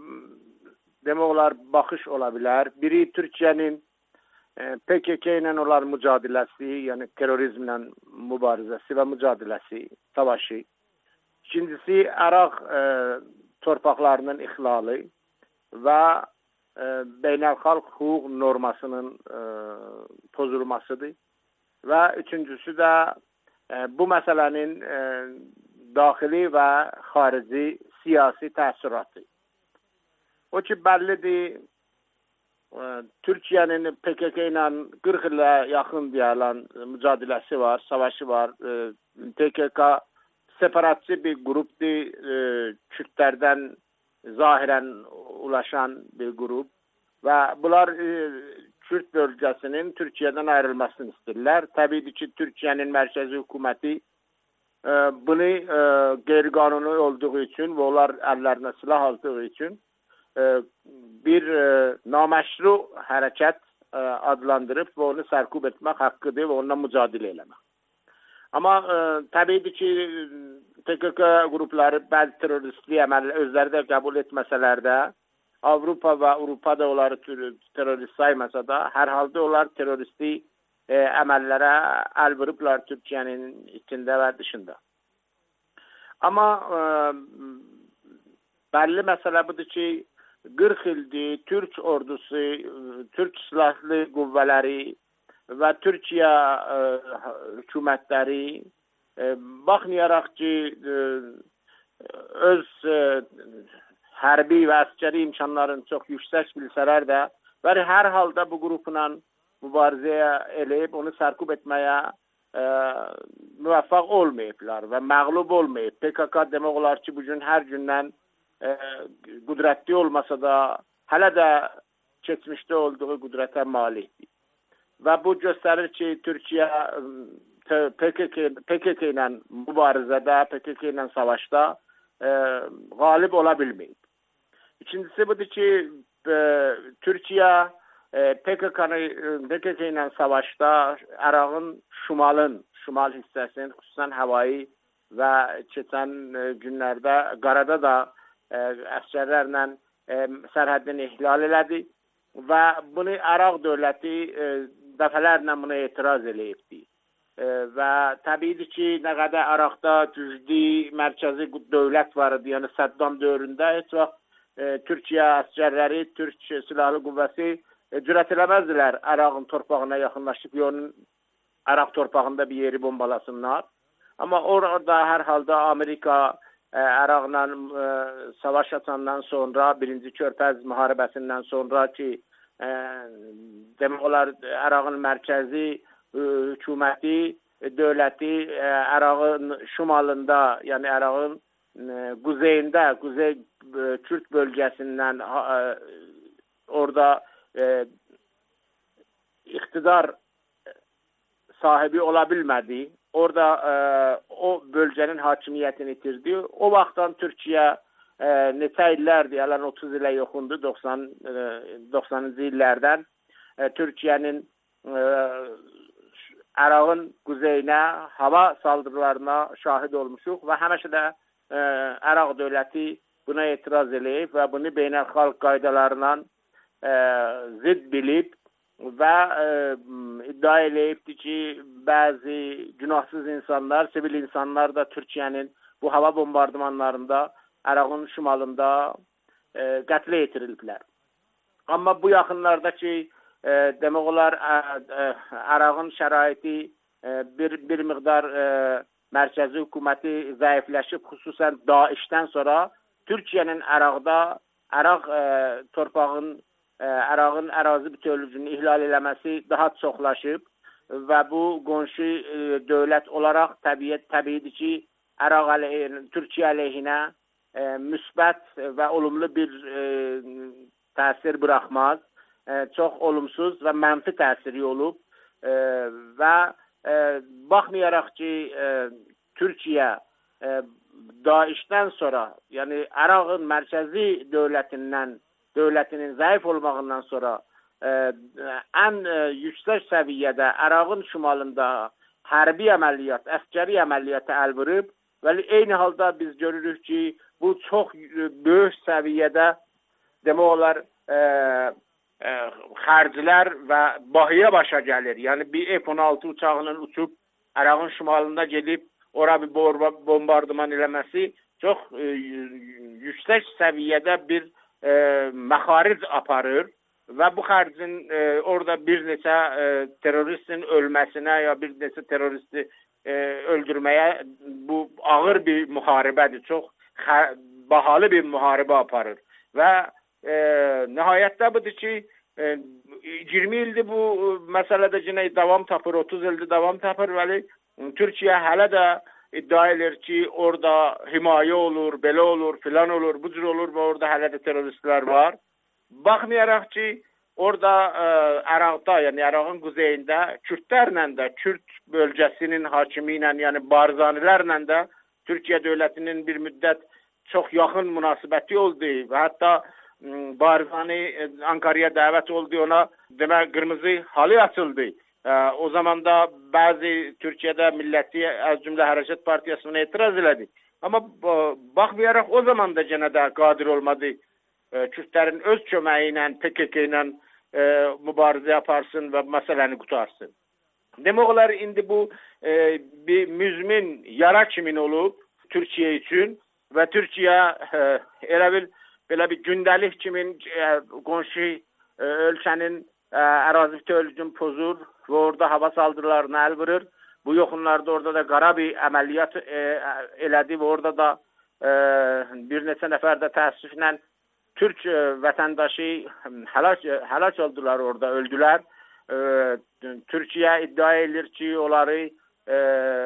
demək olar baxış ola bilər. Biri Türkiyənin e, P K K ilə olan mücadiləsi, yəni terrorizmlə mübarizəsi və mücadiləsi, savaşı. İkincisi Irak e, torpaqlarının ixlalı və e, beynəlxalq hüquq normasının e, pozulmasıdır. Və üçüncüsü də e, bu məsələnin e, daxili və xarici siyasi təsiratı. O ki bəllidir, e, Türkiyənin P K K ilə qırx ilə yaxın deyilən mücadiləsi var, savaşı var. E, P K K separatçı bir qrupdur, e, Kürdlərdən zahirən ulaşan bir qrup və bunlar e, Kürt bölgəsinin Türkiyədən ayrılmasını istəyirlər. Təbii ki, Türkiyənin mərkəzi hökuməti e, bunu e, qeyri-qanuni olduğu üçün və onlar əllərinə silah aldığı üçün e, bir e, naməşru hərəkət e, adlandırıb və onu sərkub etmək haqqıdır və onunla mücadilə eləmək. Amma e, təbii ki, P K K qrupları bəzi teröristli əməl özləri də qəbul etməsələr də, Avropa və Avropada onları terörist saymasa da, hər halda onlar teröristi e, əməllərə əl vurublar Türkiyənin içində və dışında. Amma e, bəlli məsələ budur ki, qırx ildir Türk ordusu, Türk silahlı qüvvələri və Türkiyə e, hökumətləri e, baxmayaraq ki, e, öz e, hərbi və əskəri imkanlarını çox yüksək bilsələr də, və hər halda bu qrupla mübarizəyə eləyib, onu sərkub etməyə e, müvəffəq olmayıblar və məğlub olmayıb. P K K demək olar ki, bugün hər gündən e, qüdrətli olmasa da, hələ də keçmişdə olduğu qüdrətə malikdir. Və bu göstərir ki, Türkiyə P K K ilə mübarizədə, P K K ilə savaşda e, qalib ola bilməyib. İkincisi budur ki, e, Türkiyə e, P K K ilə savaşda Ərağın şimalın, şimal hissəsinin, xüsusən havayı və keçən e, günlərdə qarada da e, əskərlərlə e, sərhədini ihlal elədi və bunu Əraq dövləti e, dəfələrlə buna etiraz eləyibdi. E, və təbiidir ki, nə qədər Əraqda düzlü mərkəzi dövlət var idi, yəni Səddam dövründə heç vaxt e, Türkiyə əskərləri, Türk silahlı qüvvəsi e, cürət eləməzdilər Əraqın torpağına yaxınlaşıb, yolun Əraq torpağında bir yeri bombalasınlar. Amma orada hər halda Amerika e, Əraqla e, savaş açandan sonra, birinci Körfəz müharibəsindən sonra ki, e, demək olar Əraqın mərkəzi hökuməti, dövləti Ərağın şimalında, yəni Ərağın quzeyində, quzey Kürt bölgəsindən orada iqtidar sahibi ola bilmədi. Orada o bölgənin hakimiyyətini itirdi. O vaxtdan Türkiyə neçə illərdir, yalan otuz ilə yoxundu, doxsanıncı illərdən Türkiyənin Ərağın quzeyinə, hava saldırılarına şahid olmuşuq və həmişə də e, Əraq dövləti buna etiraz eləyib və bunu beynəlxalq qaydalarla e, zidd bilib və e, iddia eləyibdir ki, bəzi günahsız insanlar, sivil insanlar da Türkiyənin bu hava bombardımanlarında Ərağın şimalında e, qətlə yetiriliblər. Amma bu yaxınlardakı E, demək olar Ərağın şəraiti e, bir, bir miqdar e, mərkəzi hökuməti zəifləşib, xüsusən Daişdən sonra Türkiyənin Əraqda Əraq e, torpağın, e, Ərağın ərazi bütövlüyünü ihlal eləməsi daha çoxlaşıb və bu qonşu e, dövlət olaraq təbiət təbiidir ki, Əraq əleyhinə, Türkiyə əleyhinə e, müsbət və olumlu bir e, təsir buraxmaz. E, çox olumsuz və mənfi təsiri olub e, və e, baxmayaraq ki, e, Türkiyə e, Daişdən sonra, yəni Ərağın mərkəzi dövlətindən, dövlətinin zəif olmağından sonra e, ən e, yüksək səviyyədə Ərağın şimalında hərbi əməliyyat, əskəri əməliyyata əl vurub və eyni halda biz görürük ki, bu çox böyük səviyyədə demək olar e, xərclər və bahiyə başa gəlir. Yəni bir F on altı uçağının uçub Ərağın şimalında gedib ora bir bombardıman eləməsi çox e, yüksək səviyyədə bir e, məxaric aparır və bu xərcin e, orada bir neçə e, terroristin ölməsinə ya bir neçə terroristi e, öldürməyə bu ağır bir müharibədir. Çox bahalı bir müharibə aparır və e, nəhayətdə budur ki, e, iyirmi ildir bu məsələdə yenə davam tapır, otuz ildir davam tapır, vəli Türkiyə hələ də iddia edir ki, orada himayə olur, belə olur, filan olur, bu cür olur və orada hələ də terroristlər var. Baxmayaraq ki, orada e, Əraqda, yəni Ərağın quzeyində Kürdlərlə də, Kürd bölgəsinin hakimi ilə, yəni Barzanilərlə də Türkiyə dövlətinin bir müddət çox yaxın münasibəti oldu və hətta Barzani Ankara'ya dəvət oldu, ona demək qırmızı halı açıldı. O zaman da bəzi Türkiyədə milləti az cümlə Hərəkət Partiyasına etiraz elədi. Amma baxmayaraq o zaman da yenə də qadir olmadı Kürdlərin öz köməyi ilə, P K K ilə mübarizə aparsın və məsələni qutarsın. Demək olar, indi bu e, bir müzmin yara kimin olub Türkiyə üçün və Türkiyə e, elə bir belə bir gündəlik kimin e, qonşu e, ölkənin e, ərazi bütövlüyünü pozur və orada hava saldırılarına əl vurur. Bu yaxınlarda orada da qara bir əməliyyat e, elədi və orada da e, bir neçə nəfər də təəssüflə Türk e, vətəndaşı həlak, həlak oldular orada, öldülər. E, Türkiye iddia edilir ki onları e,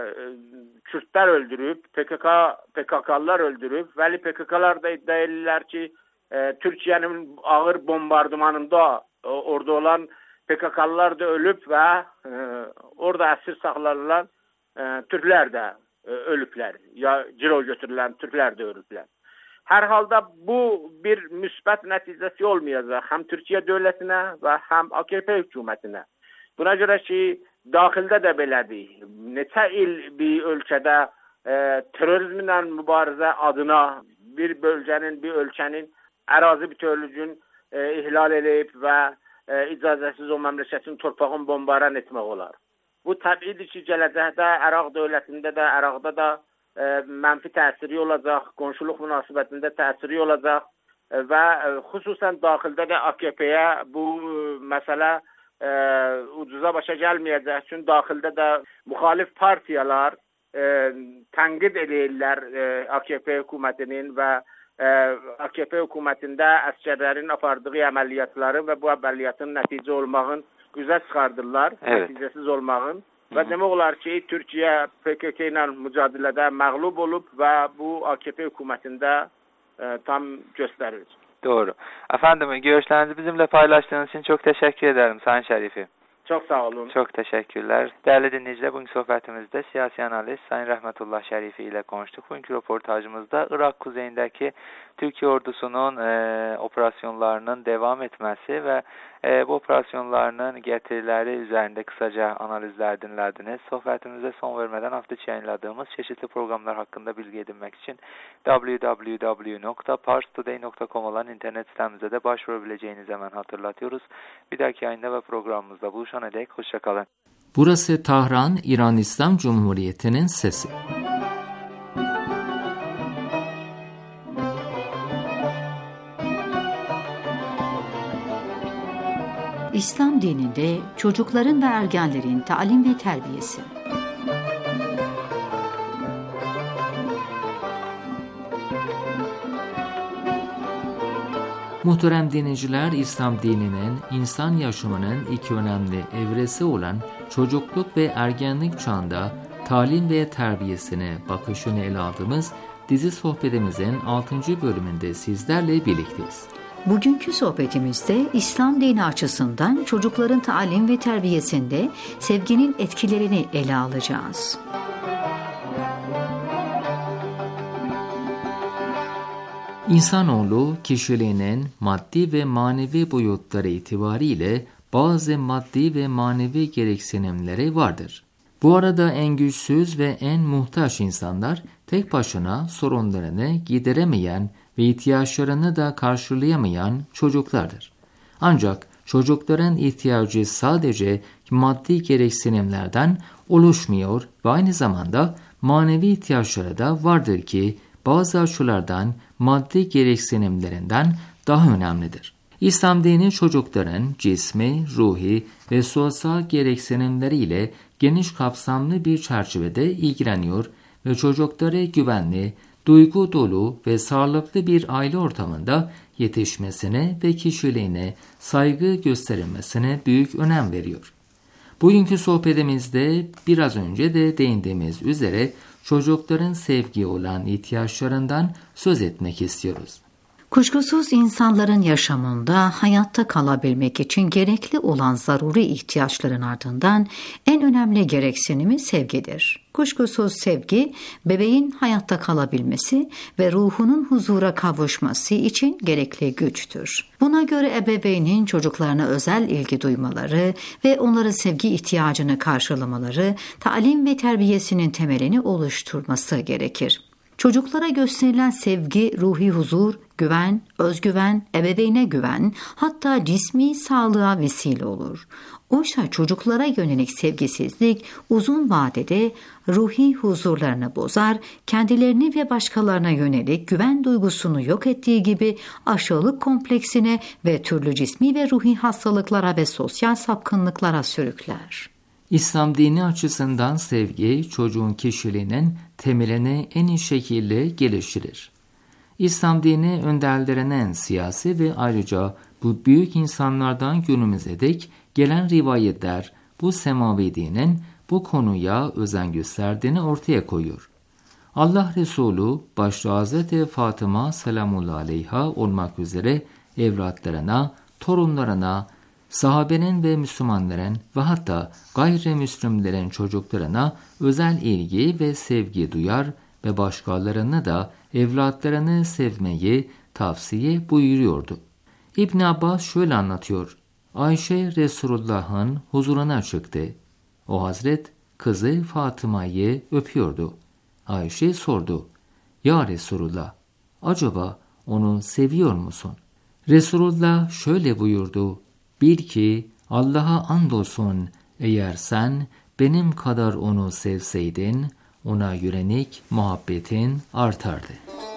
Kürtler öldürüp, P K K P K K'lılar öldürüp, vəli P K K'lar da iddia edirlər ki e, Türkiye'nin ağır bombardımanında e, orada olan P K K'lılar da ölüp ve e, orada əsir saxlanılan e, Türkler de e, ölüpler. Ya ciro götürülen Türkler de ölüpler. Her halde bu bir müsbət nəticəsi olmayacaq hem Türkiye devletine ve hem A K P hükümetine. Buna göre ki daxildə də belədir. Neçə il bir ölkədə e, terrorizmlə mübarizə adına bir bölgənin, bir ölkənin ərazi bütövlüyünü e, ihlal edib və e, icazəsiz o məmləkətin torpağını bombaran etmək olar. Bu təbiidir ki, gələcəkdə Əraq dövlətində də, Əraqda da e, mənfi təsiri olacaq, qonşuluq münasibətində təsiri olacaq e, və e, xüsusən daxildə də A K P'yə bu e, məsələ e, ucuza başa gəlməyəcək. Çünki daxildə də müxalif partiyalar e, tənqid edirlər e, A K P hökumətinin və e, A K P hökumətində əskərlərin apardığı əməliyyatları və bu əməliyyatın nəticə olmağın üzə çıxardırlar, evet. Nəticəsiz olmağın. Və demək olar ki, Türkiye P K K ilə mücadilədə məğlub olub və bu A K P hökumətində e, tam göstərir. Doğru. Efendim, görüşlerinizi bizimle paylaştığınız için çok teşekkür ederim Sayın Şerifi. Çok sağ olun. Çok teşekkürler. Değerli dinleyiciler, bugünkü sohbetimizde siyasi analist Sayın Rahmetullah Şerifi ile konuştuk. Bugünkü röportajımızda Irak kuzeyindeki Türkiye ordusunun e, operasyonlarının devam etmesi ve e, bu operasyonlarının getirileri üzerinde kısaca analizler dinlediniz. Sohbetimize son vermeden hafta içi yayınladığımız çeşitli programlar hakkında bilgi edinmek için w w w nokta pars today nokta com olan internet sitemize de başvurabileceğinizi hemen hatırlatıyoruz. Bir dahaki yayında ve programımızda buluşana dek hoşçakalın. Burası Tahran, İran İslam Cumhuriyeti'nin sesi. İslam dininde çocukların ve ergenlerin talim ve terbiyesi. Muhterem dinleyiciler, İslam dininin insan yaşamının iki önemli evresi olan çocukluk ve ergenlik çağında talim ve terbiyesine bakışını ele aldığımız dizi sohbetimizin altıncı bölümünde sizlerle birlikteyiz. Bugünkü sohbetimizde İslam dini açısından çocukların talim ve terbiyesinde sevginin etkilerini ele alacağız. İnsanoğlu kişiliğinin maddi ve manevi boyutları itibariyle bazı maddi ve manevi gereksinimleri vardır. Bu arada en güçsüz ve en muhtaç insanlar tek başına sorunlarını gideremeyen ve ihtiyaçlarını da karşılayamayan çocuklardır. Ancak çocukların ihtiyacı sadece maddi gereksinimlerden oluşmuyor ve aynı zamanda manevi ihtiyaçları da vardır ki bazı açılardan maddi gereksinimlerinden daha önemlidir. İslam dini çocukların cismi, ruhi ve sosyal gereksinimleriyle geniş kapsamlı bir çerçevede ilgileniyor ve çocukları güvenli, duygu dolu ve sağlıklı bir aile ortamında yetişmesine ve kişiliğine saygı gösterilmesine büyük önem veriyor. Bugünkü sohbetimizde biraz önce de değindiğimiz üzere çocukların sevgi olan ihtiyaçlarından söz etmek istiyoruz. Kuşkusuz insanların yaşamında hayatta kalabilmek için gerekli olan zaruri ihtiyaçların ardından en önemli gereksinimi sevgidir. Kuşkusuz sevgi, bebeğin hayatta kalabilmesi ve ruhunun huzura kavuşması için gerekli güçtür. Buna göre ebeveynin çocuklarına özel ilgi duymaları ve onların sevgi ihtiyacını karşılamaları, talim ve terbiyesinin temelini oluşturması gerekir. Çocuklara gösterilen sevgi, ruhi huzur, güven, özgüven, ebeveyne güven, hatta cismi sağlığa vesile olur. Oysa çocuklara yönelik sevgisizlik uzun vadede ruhi huzurlarını bozar, kendilerini ve başkalarına yönelik güven duygusunu yok ettiği gibi aşağılık kompleksine ve türlü cismi ve ruhi hastalıklara ve sosyal sapkınlıklara sürükler. İslam dini açısından sevgi çocuğun kişiliğinin temelini en iyi şekilde geliştirir. İslam dini önderlerinin siyasi ve ayrıca bu büyük insanlardan günümüze dek gelen rivayetler bu semavi dinin bu konuya özen gösterdiğini ortaya koyuyor. Allah Resulü başta Hazreti Fatıma selamullahi aleyha olmak üzere evlatlarına, torunlarına, sahabenin ve Müslümanların ve hatta gayrimüslimlerin çocuklarına özel ilgi ve sevgi duyar ve başkalarını da evlatlarını sevmeyi tavsiye buyuruyordu. İbn Abbas şöyle anlatıyor. Ayşe Resulullah'ın huzuruna çıktı. O Hazret kızı Fatıma'yı öpüyordu. Ayşe sordu. Ya Resulullah, acaba onu seviyor musun? Resulullah şöyle buyurdu. Bil ki Allah'a andolsun, eğer sen benim kadar onu sevseydin, ona yönelik muhabbetin artardı.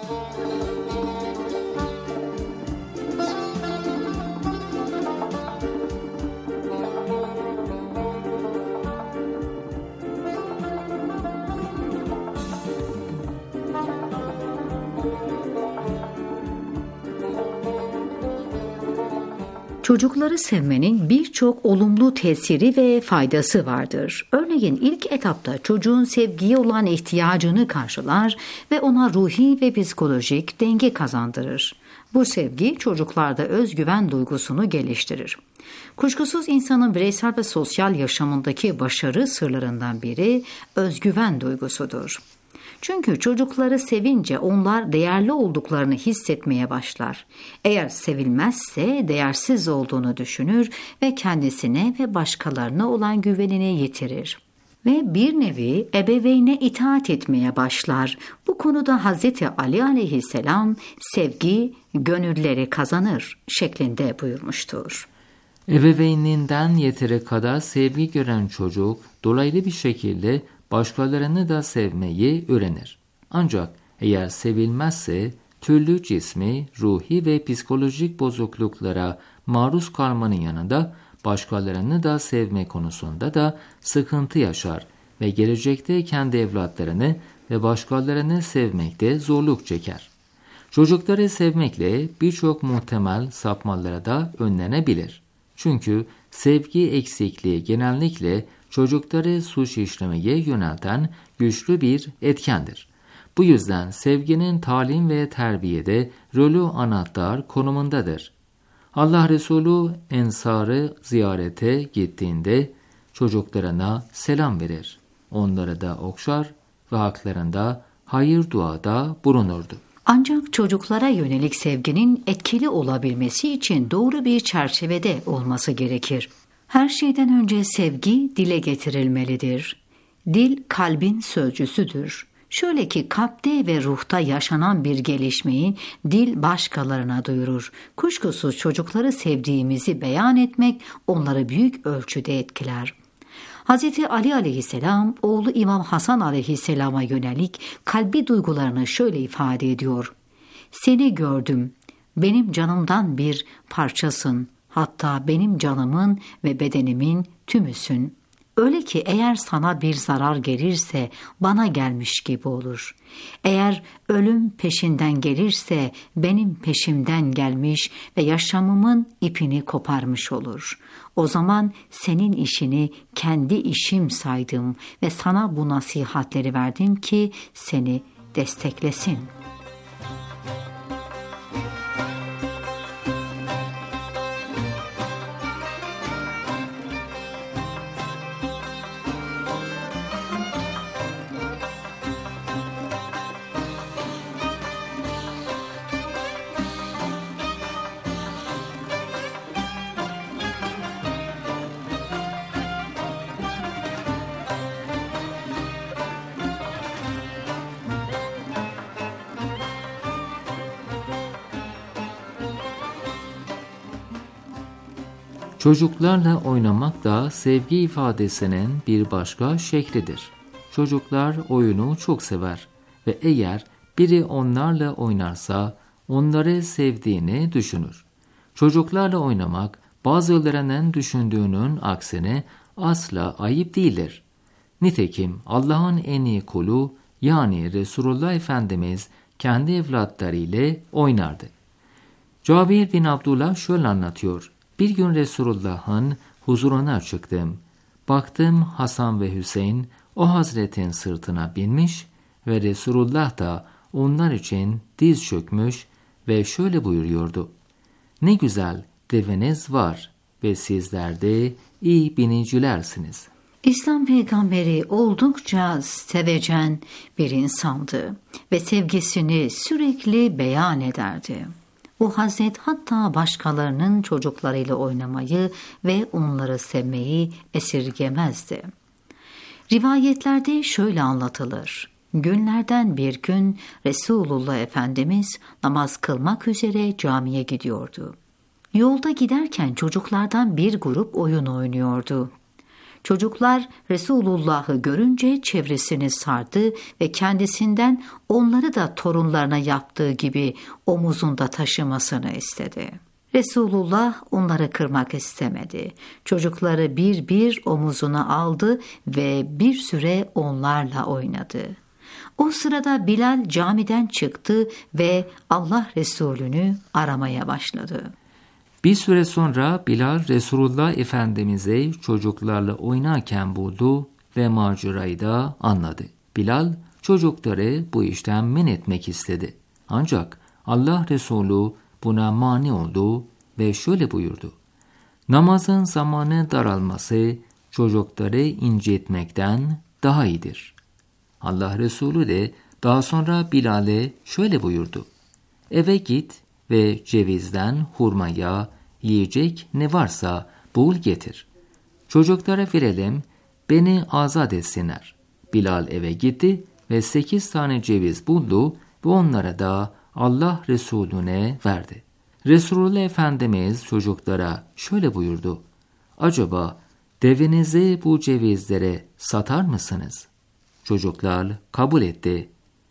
Çocukları sevmenin birçok olumlu tesiri ve faydası vardır. Örneğin ilk etapta çocuğun sevgiye olan ihtiyacını karşılar ve ona ruhi ve psikolojik denge kazandırır. Bu sevgi çocuklarda özgüven duygusunu geliştirir. Kuşkusuz insanın bireysel ve sosyal yaşamındaki başarı sırlarından biri özgüven duygusudur. Çünkü çocukları sevince onlar değerli olduklarını hissetmeye başlar. Eğer sevilmezse değersiz olduğunu düşünür ve kendisine ve başkalarına olan güvenini yitirir. Ve bir nevi ebeveyne itaat etmeye başlar. Bu konuda Hazreti Ali aleyhisselam sevgi gönülleri kazanır şeklinde buyurmuştur. Ebeveyninden yeteri kadar sevgi gören çocuk dolaylı bir şekilde başkalarını da sevmeyi öğrenir. Ancak eğer sevilmezse türlü cismi, ruhi ve psikolojik bozukluklara maruz kalmanın yanında başkalarını da sevme konusunda da sıkıntı yaşar ve gelecekte kendi evlatlarını ve başkalarını sevmekte zorluk çeker. Çocukları sevmekle birçok muhtemel sapmalara da önlenebilir. Çünkü sevgi eksikliği genellikle çocukları suç işlemeye yönelten güçlü bir etkendir. Bu yüzden sevginin talim ve terbiyede rolü anahtar konumundadır. Allah Resulü Ensar'ı ziyarete gittiğinde çocuklarına selam verir. Onları da okşar ve haklarında hayır duada bulunurdu. Ancak çocuklara yönelik sevginin etkili olabilmesi için doğru bir çerçevede olması gerekir. Her şeyden önce sevgi dile getirilmelidir. Dil kalbin sözcüsüdür. Şöyle ki kalpte ve ruhta yaşanan bir gelişmeyi dil başkalarına duyurur. Kuşkusuz çocukları sevdiğimizi beyan etmek onları büyük ölçüde etkiler. Hazreti Ali aleyhisselam oğlu İmam Hasan aleyhisselama yönelik kalbi duygularını şöyle ifade ediyor. Seni gördüm, benim canımdan bir parçasın, hatta benim canımın ve bedenimin tümüsün. Öyle ki eğer sana bir zarar gelirse bana gelmiş gibi olur. Eğer ölüm peşinden gelirse benim peşimden gelmiş ve yaşamımın ipini koparmış olur. O zaman senin işini kendi işim saydım ve sana bu nasihatleri verdim ki seni desteklesin. Çocuklarla oynamak da sevgi ifadesinin bir başka şeklidir. Çocuklar oyunu çok sever ve eğer biri onlarla oynarsa onları sevdiğini düşünür. Çocuklarla oynamak bazılarının düşündüğünün aksine asla ayıp değildir. Nitekim Allah'ın en iyi kulu yani Resulullah Efendimiz kendi evlatları ile oynardı. Cabir bin Abdullah şöyle anlatıyor. Bir gün Resulullah'ın huzuruna çıktım. Baktım Hasan ve Hüseyin o Hazretin sırtına binmiş ve Resulullah da onlar için diz çökmüş ve şöyle buyuruyordu. Ne güzel deveniz var ve sizler de iyi binicilersiniz. İslam peygamberi oldukça sevecen bir insandı ve sevgisini sürekli beyan ederdi. Bu Hazret hatta başkalarının çocuklarıyla oynamayı ve onları sevmeyi esirgemezdi. Rivayetlerde şöyle anlatılır. Günlerden bir gün Resulullah Efendimiz namaz kılmak üzere camiye gidiyordu. Yolda giderken çocuklardan bir grup oyun oynuyordu. Çocuklar Resulullah'ı görünce çevresini sardı ve kendisinden onları da torunlarına yaptığı gibi omuzunda taşımasını istedi. Resulullah onları kırmak istemedi. Çocukları bir bir omuzuna aldı ve bir süre onlarla oynadı. O sırada Bilal camiden çıktı ve Allah Resulü'nü aramaya başladı. Bir süre sonra Bilal Resulullah Efendimiz'i çocuklarla oynarken buldu ve macerayı da anladı. Bilal çocukları bu işten men etmek istedi. Ancak Allah Resulü buna mani oldu ve şöyle buyurdu. Namazın zamanı daralması çocukları incitmekten daha iyidir. Allah Resulü de daha sonra Bilal'e şöyle buyurdu. Eve git ve cevizden hurmaya, yiyecek ne varsa bul getir. Çocuklara verelim, beni azat etsinler. Bilal eve gitti ve sekiz tane ceviz buldu ve onlara da Allah Resulüne verdi. Resulullah Efendimiz çocuklara şöyle buyurdu. Acaba devenizi bu cevizlere satar mısınız? Çocuklar kabul etti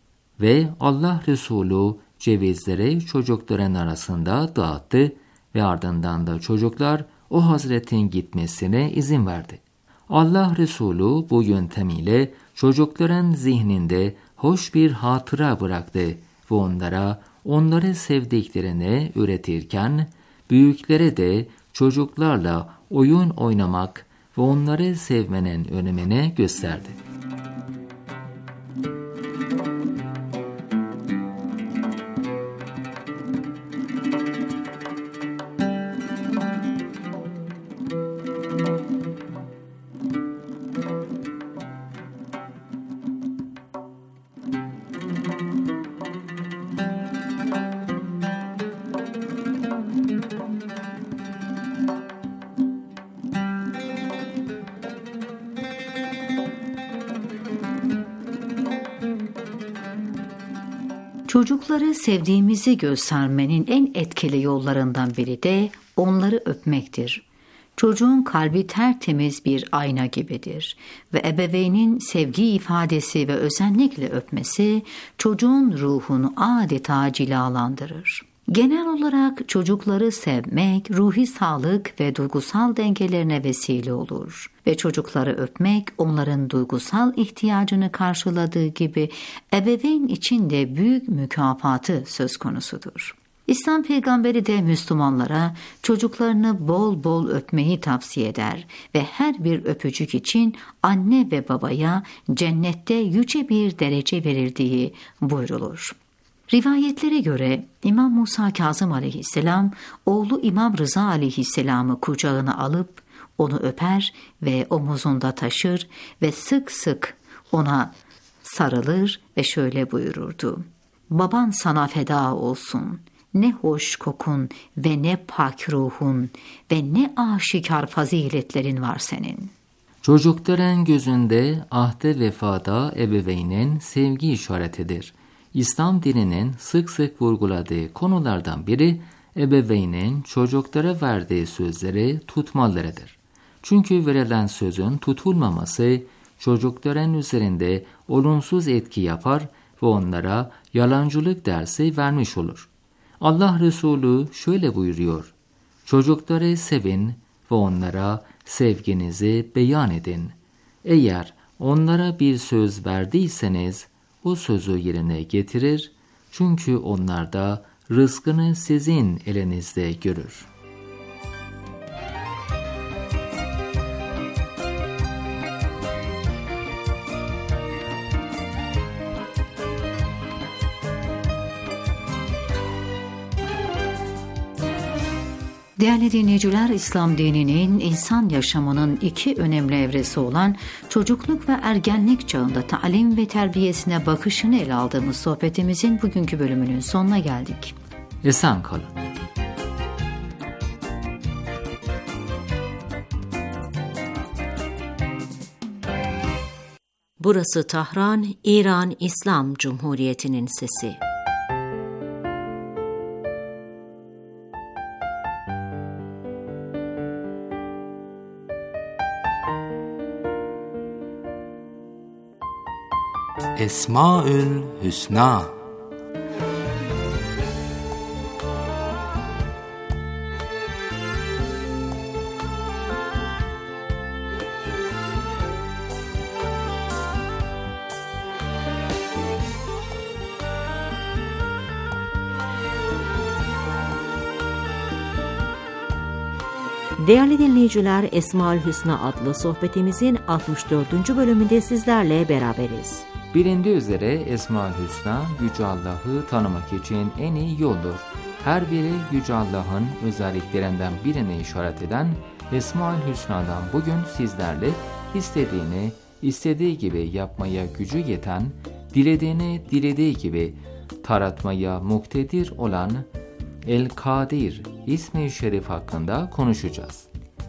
ve Allah Resulü cevizleri çocukların arasında dağıttı ve ardından da çocuklar o Hazretin gitmesine izin verdi. Allah Resulü bu yöntemiyle çocukların zihninde hoş bir hatıra bıraktı ve onlara onları sevdiklerini öğretirken büyüklere de çocuklarla oyun oynamak ve onları sevmenin önemini gösterdi. Çocukları sevdiğimizi göstermenin en etkili yollarından biri de onları öpmektir. Çocuğun kalbi tertemiz bir ayna gibidir ve ebeveynin sevgi ifadesi ve özenlikle öpmesi çocuğun ruhunu adeta cilalandırır. Genel olarak çocukları sevmek ruhi sağlık ve duygusal dengelerine vesile olur ve çocukları öpmek onların duygusal ihtiyacını karşıladığı gibi ebeveyn için de büyük mükafatı söz konusudur. İslam peygamberi de Müslümanlara çocuklarını bol bol öpmeyi tavsiye eder ve her bir öpücük için anne ve babaya cennette yüce bir derece verildiği buyrulur. Rivayetlere göre İmam Musa Kazım aleyhisselam oğlu İmam Rıza aleyhisselamı kucağına alıp onu öper ve omuzunda taşır ve sık sık ona sarılır ve şöyle buyururdu. Baban sana feda olsun. Ne hoş kokun ve ne pak ruhun ve ne aşikar faziletlerin var senin. Çocukların gözünde ahde vefada ebeveynin sevgi işaretidir. İslam dininin sık sık vurguladığı konulardan biri ebeveynin çocuklara verdiği sözleri tutmalarıdır. Çünkü verilen sözün tutulmaması çocukların üzerinde olumsuz etki yapar ve onlara yalancılık dersi vermiş olur. Allah Resulü şöyle buyuruyor. Çocukları sevin ve onlara sevginizi beyan edin. Eğer onlara bir söz verdiyseniz o sözü yerine getirir, çünkü onlar da rızkını sizin elinizde görür. Değerli dinleyiciler, İslam dininin insan yaşamının iki önemli evresi olan çocukluk ve ergenlik çağında talim ve terbiyesine bakışını ele aldığımız sohbetimizin bugünkü bölümünün sonuna geldik. Esen kalın. Burası Tahran, İran İslam Cumhuriyeti'nin sesi. Esmaül Hüsna. Değerli dinleyiciler, Esmaül Hüsna adlı sohbetimizin altmış dördüncü bölümünde sizlerle beraberiz. Bilindiği üzere Esma-ül Hüsna, Yüce Allah'ı tanımak için en iyi yoldur. Her biri Yüce Allah'ın özelliklerinden birine işaret eden Esma-ül Hüsna'dan bugün sizlerle istediğini istediği gibi yapmaya gücü yeten, dilediğini dilediği gibi taratmaya muktedir olan El-Kadir ismi şerif hakkında konuşacağız.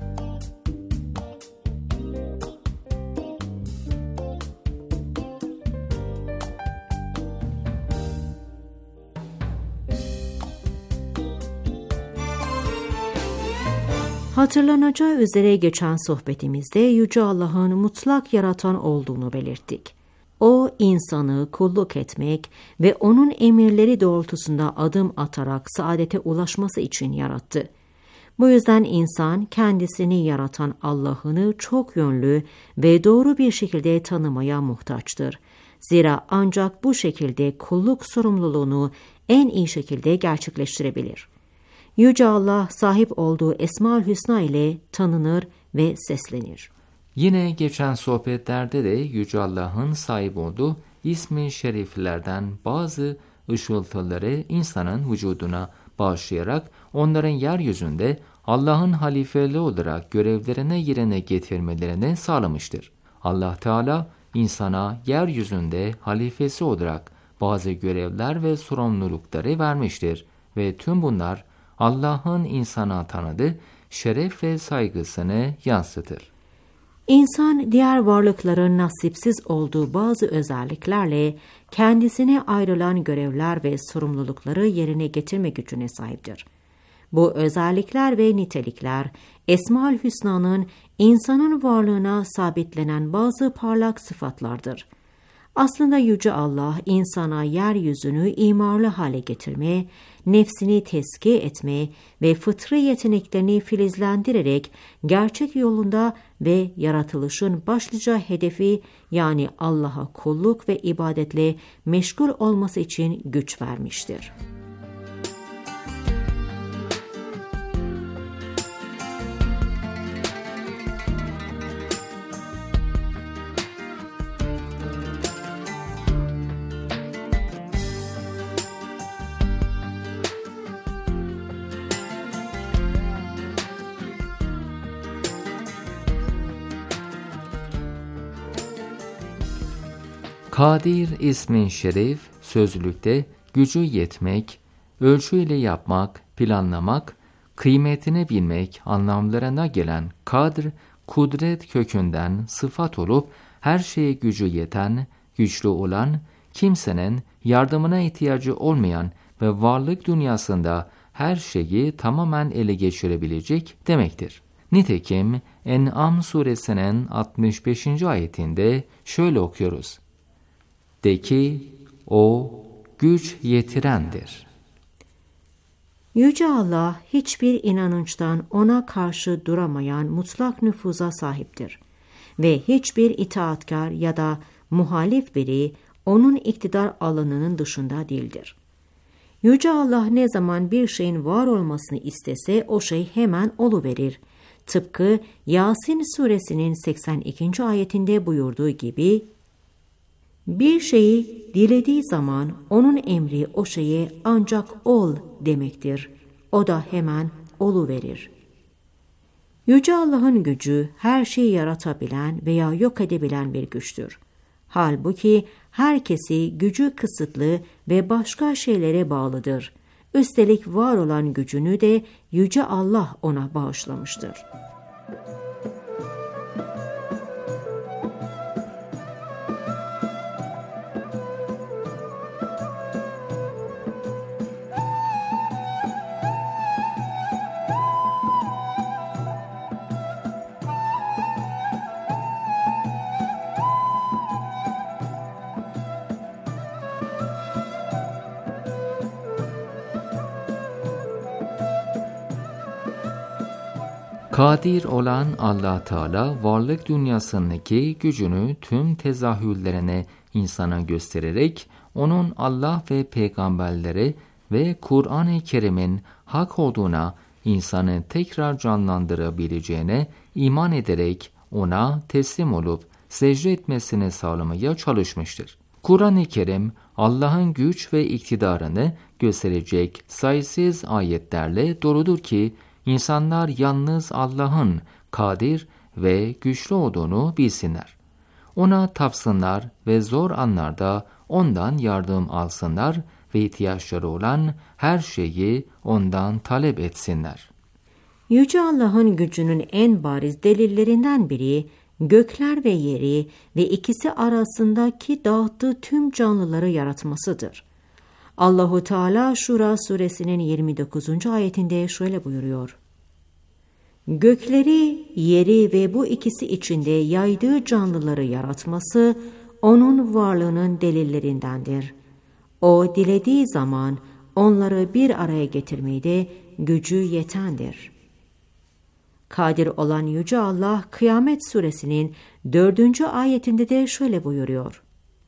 Hatırlanacağı üzere geçen sohbetimizde Yüce Allah'ın mutlak yaratan olduğunu belirttik. O, insanı kulluk etmek ve onun emirleri doğrultusunda adım atarak saadete ulaşması için yarattı. Bu yüzden insan kendisini yaratan Allah'ını çok yönlü ve doğru bir şekilde tanımaya muhtaçtır. Zira ancak bu şekilde kulluk sorumluluğunu en iyi şekilde gerçekleştirebilir. Yüce Allah sahip olduğu Esmaül Hüsna ile tanınır ve seslenir. Yine geçen sohbetlerde de Yüce Allah'ın sahip olduğu ismi şeriflerden bazı ışıltıları insanın vücuduna bağışlayarak onların yeryüzünde Allah'ın halifeli olarak görevlerine yerine getirmelerini sağlamıştır. Allah Teala insana yeryüzünde halifesi olarak bazı görevler ve sorumlulukları vermiştir ve tüm bunlar Allah'ın insana tanıdığı şeref ve saygısını yansıtır. İnsan diğer varlıkların nasipsiz olduğu bazı özelliklerle kendisine ayrılan görevler ve sorumlulukları yerine getirme gücüne sahiptir. Bu özellikler ve nitelikler Esmaül Hüsna'nın insanın varlığına sabitlenen bazı parlak sıfatlardır. Aslında Yüce Allah insana yeryüzünü imarlı hale getirme, nefsini tezkiye etme ve fıtri yeteneklerini filizlendirerek gerçek yolunda ve yaratılışın başlıca hedefi yani Allah'a kulluk ve ibadetle meşgul olması için güç vermiştir. Kadir ismi şerif sözlükte gücü yetmek, ölçüyle yapmak, planlamak, kıymetini bilmek anlamlarına gelen kadr, kudret kökünden sıfat olup her şeye gücü yeten, güçlü olan, kimsenin yardımına ihtiyacı olmayan ve varlık dünyasında her şeyi tamamen ele geçirebilecek demektir. Nitekim En'am suresinin altmış beşinci ayetinde şöyle okuyoruz. De ki, o güç yetirendir. Yüce Allah hiçbir inanıştan ona karşı duramayan mutlak nüfuza sahiptir ve hiçbir itaatkar ya da muhalif biri onun iktidar alanının dışında değildir. Yüce Allah ne zaman bir şeyin var olmasını istese o şey hemen oluverir. Tıpkı Yasin suresinin seksen ikinci ayetinde buyurduğu gibi, bir şeyi dilediği zaman onun emri o şeye ancak ol demektir. O da hemen oluverir. Yüce Allah'ın gücü her şeyi yaratabilen veya yok edebilen bir güçtür. Halbuki herkesi gücü kısıtlı ve başka şeylere bağlıdır. Üstelik var olan gücünü de Yüce Allah ona bağışlamıştır. Kadir olan Allah Teala varlık dünyasındaki gücünü tüm tezahürlerine insana göstererek onun Allah ve peygamberleri ve Kur'an-ı Kerim'in hak olduğuna, insanı tekrar canlandırabileceğine iman ederek ona teslim olup secde etmesini sağlamaya çalışmıştır. Kur'an-ı Kerim Allah'ın güç ve iktidarını gösterecek sayısız ayetlerle doludur ki İnsanlar yalnız Allah'ın kadir ve güçlü olduğunu bilsinler. Ona tapsınlar ve zor anlarda ondan yardım alsınlar ve ihtiyaçları olan her şeyi ondan talep etsinler. Yüce Allah'ın gücünün en bariz delillerinden biri, gökler ve yeri ve ikisi arasındaki dağıttığı tüm canlıları yaratmasıdır. Allahu Teala Şura suresinin yirmi dokuzuncu ayetinde şöyle buyuruyor: Gökleri, yeri ve bu ikisi içinde yaydığı canlıları yaratması onun varlığının delillerindendir. O dilediği zaman onları bir araya getirmeyi de gücü yetendir. Kadir olan Yüce Allah Kıyamet suresinin dördüncü ayetinde de şöyle buyuruyor: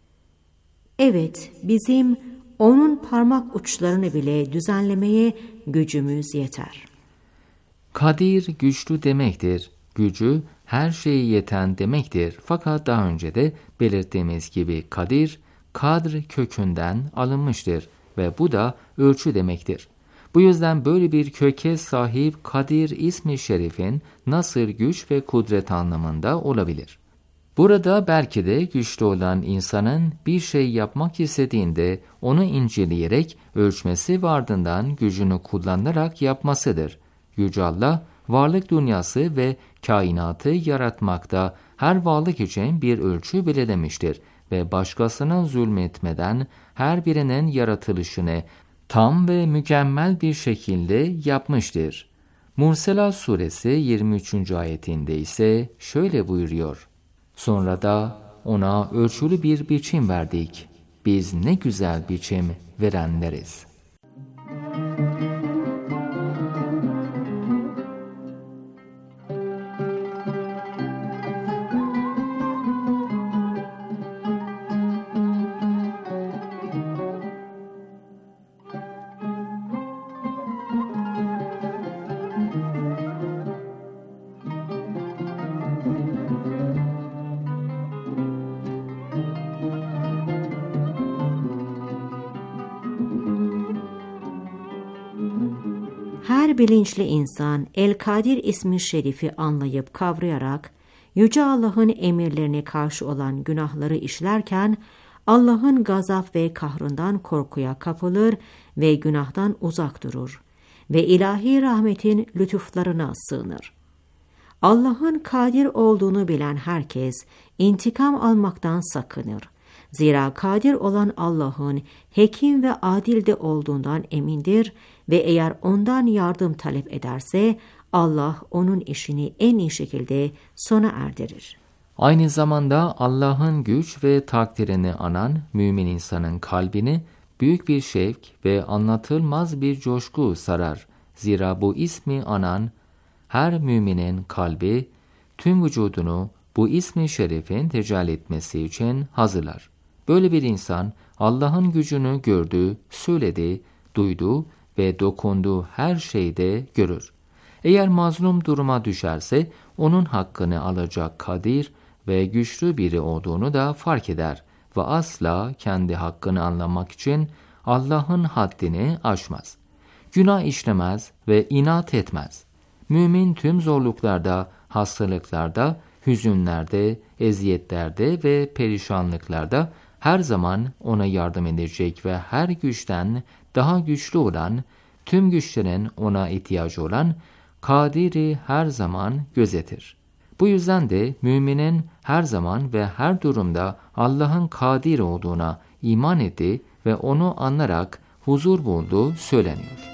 Evet, bizim onun parmak uçlarını bile düzenlemeye gücümüz yeter. Kadir güçlü demektir. Gücü her şeye yeten demektir. Fakat daha önce de belirttiğimiz gibi kadir, kadr kökünden alınmıştır ve bu da ölçü demektir. Bu yüzden böyle bir köke sahip Kadir ismi şerifin nasır güç ve kudret anlamında olabilir. Burada belki de güçlü olan insanın bir şey yapmak istediğinde onu inceleyerek ölçmesi ve ardından gücünü kullanarak yapmasıdır. Yüce Allah, varlık dünyası ve kainatı yaratmakta her varlık için bir ölçü belirlemiştir ve başkasına zulmetmeden her birinin yaratılışını tam ve mükemmel bir şekilde yapmıştır. Murselat suresi yirmi üçüncü ayetinde ise şöyle buyuruyor: Sonra da ona ölçülü bir biçim verdik. Biz ne güzel biçim verenleriz. Her bilinçli insan El-Kadir ismi şerifi anlayıp kavrayarak Yüce Allah'ın emirlerine karşı olan günahları işlerken Allah'ın gazap ve kahrından korkuya kapılır ve günahtan uzak durur ve ilahi rahmetin lütuflarına sığınır. Allah'ın kadir olduğunu bilen herkes intikam almaktan sakınır. Zira kadir olan Allah'ın hekim ve adil de olduğundan emindir ve eğer ondan yardım talep ederse Allah onun işini en iyi şekilde sona erdirir. Aynı zamanda Allah'ın güç ve takdirini anan mümin insanın kalbini büyük bir şevk ve anlatılmaz bir coşku sarar. Zira bu ismi anan her müminin kalbi, tüm vücudunu bu ismi şerifin tecelli etmesi için hazırlar. Böyle bir insan Allah'ın gücünü gördü, söyledi, duydu ve dokunduğu her şeyde görür. Eğer mazlum duruma düşerse onun hakkını alacak kadir ve güçlü biri olduğunu da fark eder ve asla kendi hakkını anlamak için Allah'ın haddini aşmaz. Günah işlemez ve inat etmez. Mümin tüm zorluklarda, hastalıklarda, hüzünlerde, eziyetlerde ve perişanlıklarda her zaman ona yardım edecek ve her güçten daha güçlü olan, tüm güçlerin ona ihtiyacı olan Kadir'i her zaman gözetir. Bu yüzden de müminin her zaman ve her durumda Allah'ın Kadir olduğuna iman etti ve onu anlarak huzur bulduğu söyleniyor.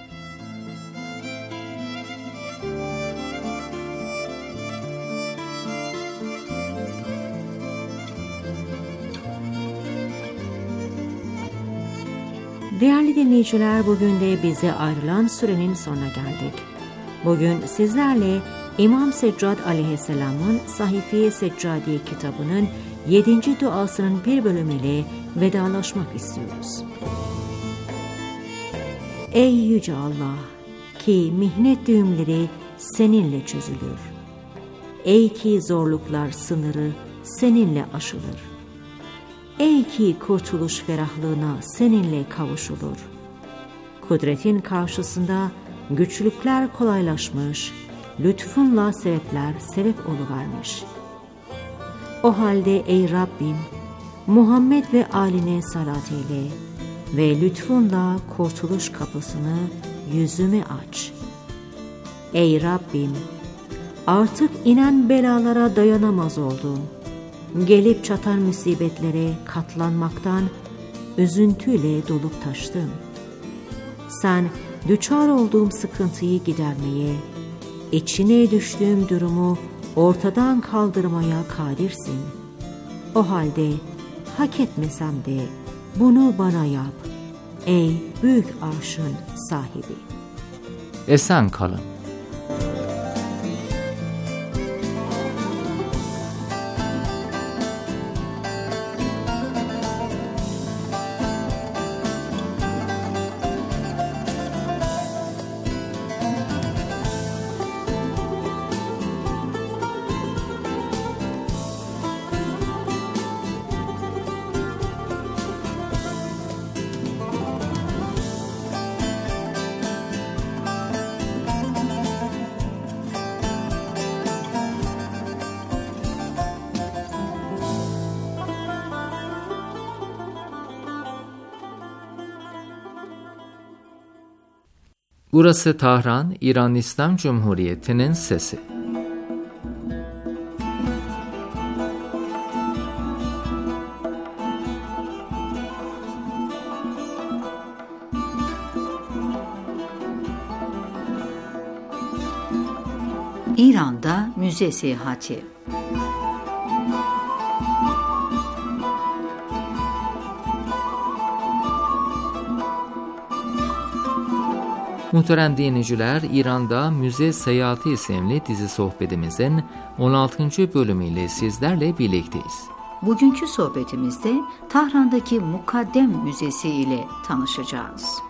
Değerli dinleyiciler, bugün de bize ayrılan sürenin sonuna geldik. Bugün sizlerle İmam Seccad Aleyhisselam'ın Sahife-i Seccadiye kitabının yedinci duasının bir bölümüyle vedalaşmak istiyoruz. Ey Yüce Allah, ki mihnet düğümleri seninle çözülür. Ey ki zorluklar sınırı seninle aşılır. Ey ki kurtuluş ferahlığına seninle kavuşulur. Kudretin karşısında güçlükler kolaylaşmış, lütfunla sebepler sebep oluvermiş. O halde ey Rabbim, Muhammed ve âline salat eyle ve lütfunla kurtuluş kapısını yüzüme aç. Ey Rabbim, artık inen belalara dayanamaz oldum. Gelip çatan musibetlere katlanmaktan üzüntüyle dolup taştım. Sen düçar olduğum sıkıntıyı gidermeye, içine düştüğüm durumu ortadan kaldırmaya kadirsin. O halde hak etmesem de bunu bana yap, ey büyük arşın sahibi. Esen kalın. Burası Tahran, İran İslam Cumhuriyeti'nin sesi. İran'da müze seyahati. Muhterem dinleyiciler, İran'da Müze Seyahati isimli dizi sohbetimizin on altıncı bölümüyle sizlerle birlikteyiz. Bugünkü sohbetimizde Tahran'daki Mukaddem Müzesi ile tanışacağız.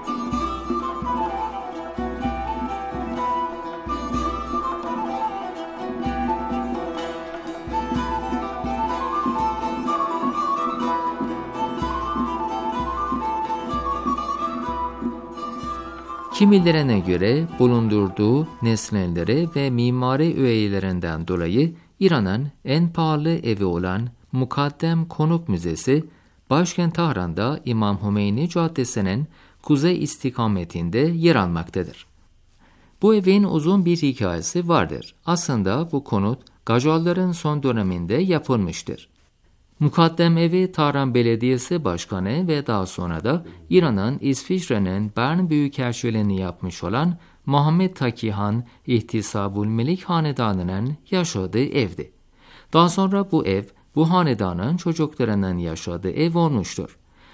Kimilerine göre bulundurduğu nesnelleri ve mimari öğelerinden dolayı İran'ın en pahalı evi olan Mukaddem Konuk Müzesi, başkent Tahran'da İmam Hümeyni Caddesi'nin kuzey istikametinde yer almaktadır. Bu evin uzun bir hikayesi vardır. Aslında bu konut Gacalların son döneminde yapılmıştır. Mukaddem evi Tahran Belediyesi Başkanı ve daha sonra da İran'ın İsviçre'nin Bern Büyükelçiliğini yapmış olan Muhammed Taki Han İhtisabul Melik Hanedanı'nın yaşadığı evdi. Daha sonra bu ev bu hanedanın çocuklarının yaşadığı ev olmuştur.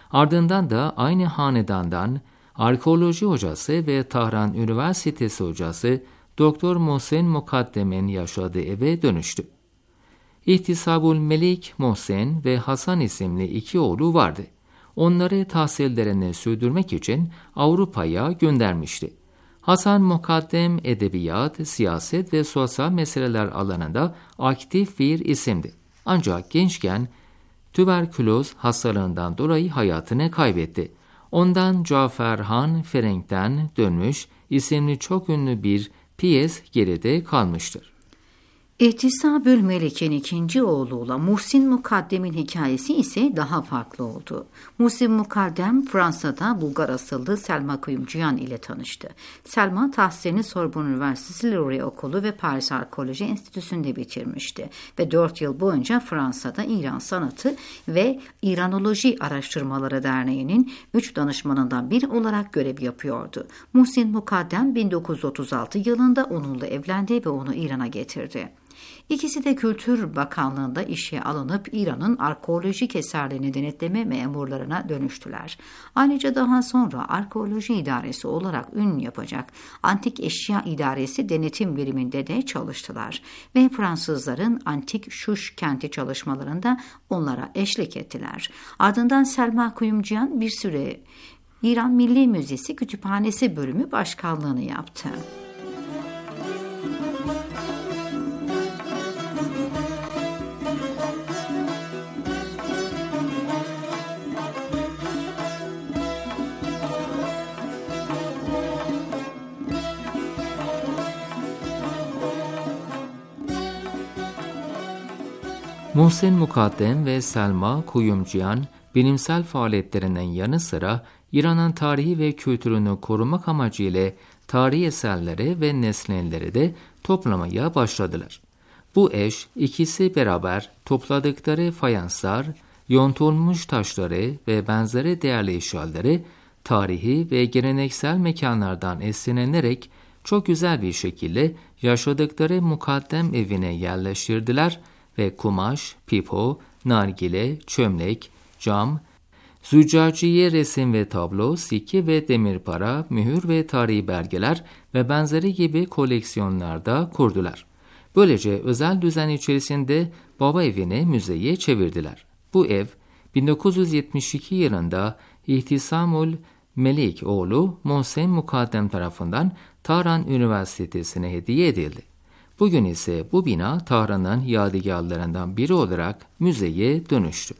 Ardından da aynı hanedandan arkeoloji hocası ve Tahran Üniversitesi hocası Doktor Mohsen Mukaddem'in yaşadığı eve dönüştü. İhtisabul Melik Mohsen ve Hasan isimli iki oğlu vardı. Onları tahsillerini sürdürmek için Avrupa'ya göndermişti. Hasan Mukaddem edebiyat, siyaset ve sosyal meseleler alanında aktif bir isimdi. Ancak gençken tüberküloz hastalığından dolayı hayatını kaybetti. Ondan Cafer Han Ferenk'ten dönmüş isimli çok ünlü bir piyes geride kalmıştır. İhtisabül Melik'in ikinci oğluyla Muhsin Mukaddem'in hikayesi ise daha farklı oldu. Muhsin Mukaddem Fransa'da Bulgar asıllı Selma Kuyumcuyan ile tanıştı. Selma tahsilini Sorbonne Üniversitesi Louvre Okulu ve Paris Arkeoloji Enstitüsü'nde bitirmişti ve dört yıl boyunca Fransa'da İran Sanatı ve İranoloji Araştırmaları Derneği'nin üç danışmanından biri olarak görev yapıyordu. Muhsin Mukaddem bin dokuz yüz otuz altı yılında onunla evlendi ve onu İran'a getirdi. İkisi de Kültür Bakanlığı'nda işe alınıp İran'ın arkeolojik eserlerini denetleme memurlarına dönüştüler. Ayrıca daha sonra arkeoloji idaresi olarak ün yapacak Antik Eşya İdaresi denetim biriminde de çalıştılar ve Fransızların Antik Şuş kenti çalışmalarında onlara eşlik ettiler. Ardından Selma Kuyumcuyan bir süre İran Milli Müzesi Kütüphanesi Bölümü Başkanlığını yaptı. Muhsin Mukaddem ve Selma Kuyumcuyan bilimsel faaliyetlerinin yanı sıra İran'ın tarihi ve kültürünü korumak amacıyla tarihi eserleri ve nesneleri de toplamaya başladılar. Bu eş ikisi beraber topladıkları fayanslar, yontulmuş taşları ve benzeri değerli eşyaları tarihi ve geleneksel mekanlardan esinlenerek çok güzel bir şekilde yaşadıkları Mukaddem evine yerleştirdiler ve kumaş, pipo, nargile, çömlek, cam, züccaciye resim ve tablo, sikke ve demir para, mühür ve tarihi belgeler ve benzeri gibi koleksiyonlarda kurdular. Böylece özel düzen içerisinde baba evini müzeye çevirdiler. Bu ev bin dokuz yüz yetmiş iki yılında İhtisamul Melik oğlu Mohsen Mukaddem tarafından Tahran Üniversitesi'ne hediye edildi. Bugün ise bu bina Tahran'ın yadigarlarından biri olarak müzeye dönüştü.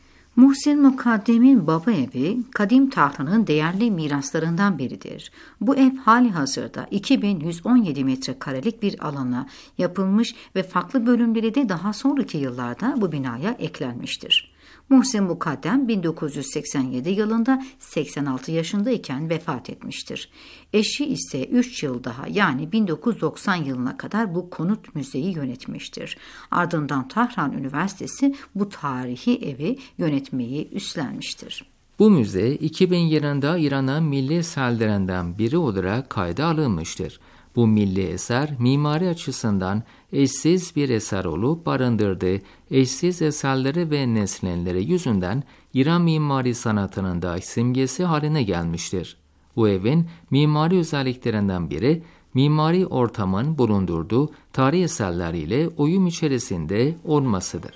Muhsin Mukaddem'in baba evi, kadim Tahran'ın değerli miraslarından biridir. Bu ev hali hazırda iki bin yüz on yedi metrekarelik bir alana yapılmış ve farklı bölümleri de daha sonraki yıllarda bu binaya eklenmiştir. Muhsin Mukaddem bin dokuz yüz seksen yedi yılında seksen altı yaşındayken vefat etmiştir. Eşi ise üç yıl daha yani bin dokuz yüz doksan yılına kadar bu konut müzeyi yönetmiştir. Ardından Tahran Üniversitesi bu tarihi evi yönetmeyi üstlenmiştir. Bu müze iki bin yılında İran'ın milli eserlerinden biri olarak kayda alınmıştır. Bu milli eser mimari açısından eşsiz bir eser olup barındırdığı eşsiz eserleri ve nesneleri yüzünden İran mimari sanatının da simgesi haline gelmiştir. Bu evin mimari özelliklerinden biri mimari ortamın bulundurduğu tarihi eserleriyle uyum içerisinde olmasıdır.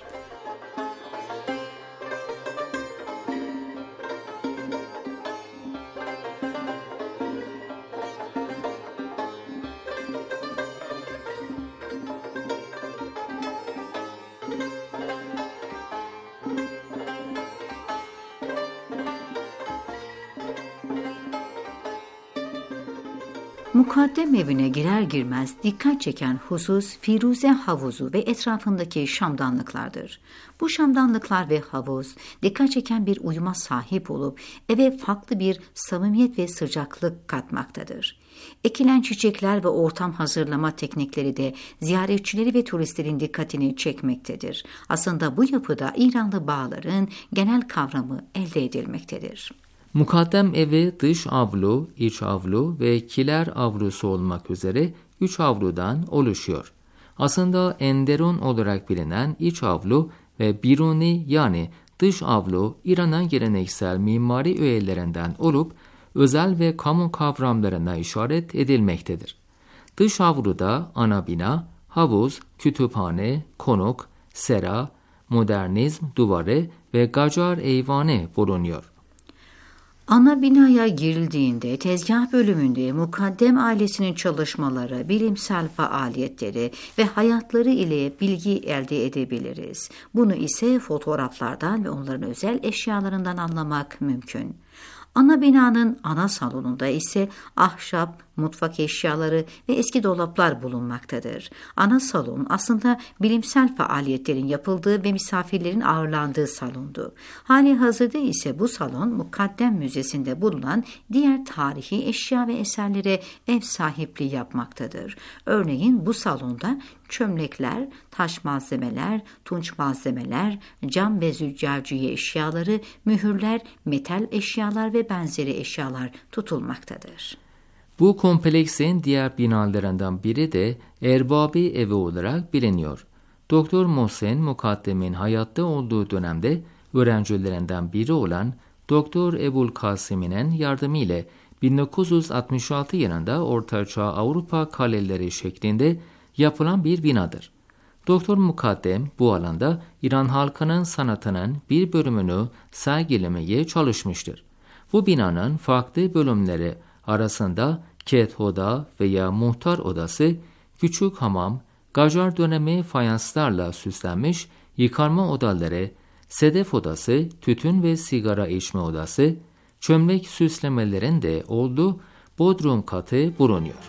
Mukaddem evine girer girmez dikkat çeken husus Firuze havuzu ve etrafındaki şamdanlıklardır. Bu şamdanlıklar ve havuz dikkat çeken bir uyuma sahip olup eve farklı bir samimiyet ve sıcaklık katmaktadır. Ekilen çiçekler ve ortam hazırlama teknikleri de ziyaretçileri ve turistlerin dikkatini çekmektedir. Aslında bu yapıda İranlı bağların genel kavramı elde edilmektedir. Mukaddem evi dış avlu, iç avlu ve kiler avlusu olmak üzere üç avludan oluşuyor. Aslında enderun olarak bilinen iç avlu ve biruni yani dış avlu İran'ın geleneksel mimari öğelerinden olup özel ve kamu kavramlarına işaret edilmektedir. Dış avluda ana bina, havuz, kütüphane, konuk, sera, modernizm duvarı ve gacar eyvanı bulunuyor. Ana binaya girildiğinde tezgah bölümünde mukaddem ailesinin çalışmaları, bilimsel faaliyetleri ve hayatları ile bilgi elde edebiliriz. Bunu ise fotoğraflardan ve onların özel eşyalarından anlamak mümkün. Ana binanın ana salonunda ise ahşap, mutfak eşyaları ve eski dolaplar bulunmaktadır. Ana salon aslında bilimsel faaliyetlerin yapıldığı ve misafirlerin ağırlandığı salondu. Hali hazırda ise bu salon Mukaddem Müzesi'nde bulunan diğer tarihi eşya ve eserlere ev sahipliği yapmaktadır. Örneğin bu salonda çömlekler, taş malzemeler, tunç malzemeler, cam ve züccaciye eşyaları, mühürler, metal eşyalar ve benzeri eşyalar tutulmaktadır. Bu kompleksin diğer binalarından biri de Erbabi Evi olarak biliniyor. Doktor Mohsen Mukaddem'in hayatta olduğu dönemde öğrencilerinden biri olan Doktor Ebul Kasimi'nin yardımıyla bin dokuz yüz altmış altı yılında Ortaçağ Avrupa kaleleri şeklinde yapılan bir binadır. Doktor Mukaddem bu alanda İran halkının sanatının bir bölümünü sergilemeye çalışmıştır. Bu binanın farklı bölümleri arasında ket oda veya muhtar odası, küçük hamam, gacar dönemi fayanslarla süslenmiş yıkanma odaları, sedef odası, tütün ve sigara içme odası, çömlek süslemelerinde olduğu bodrum katı bulunuyor.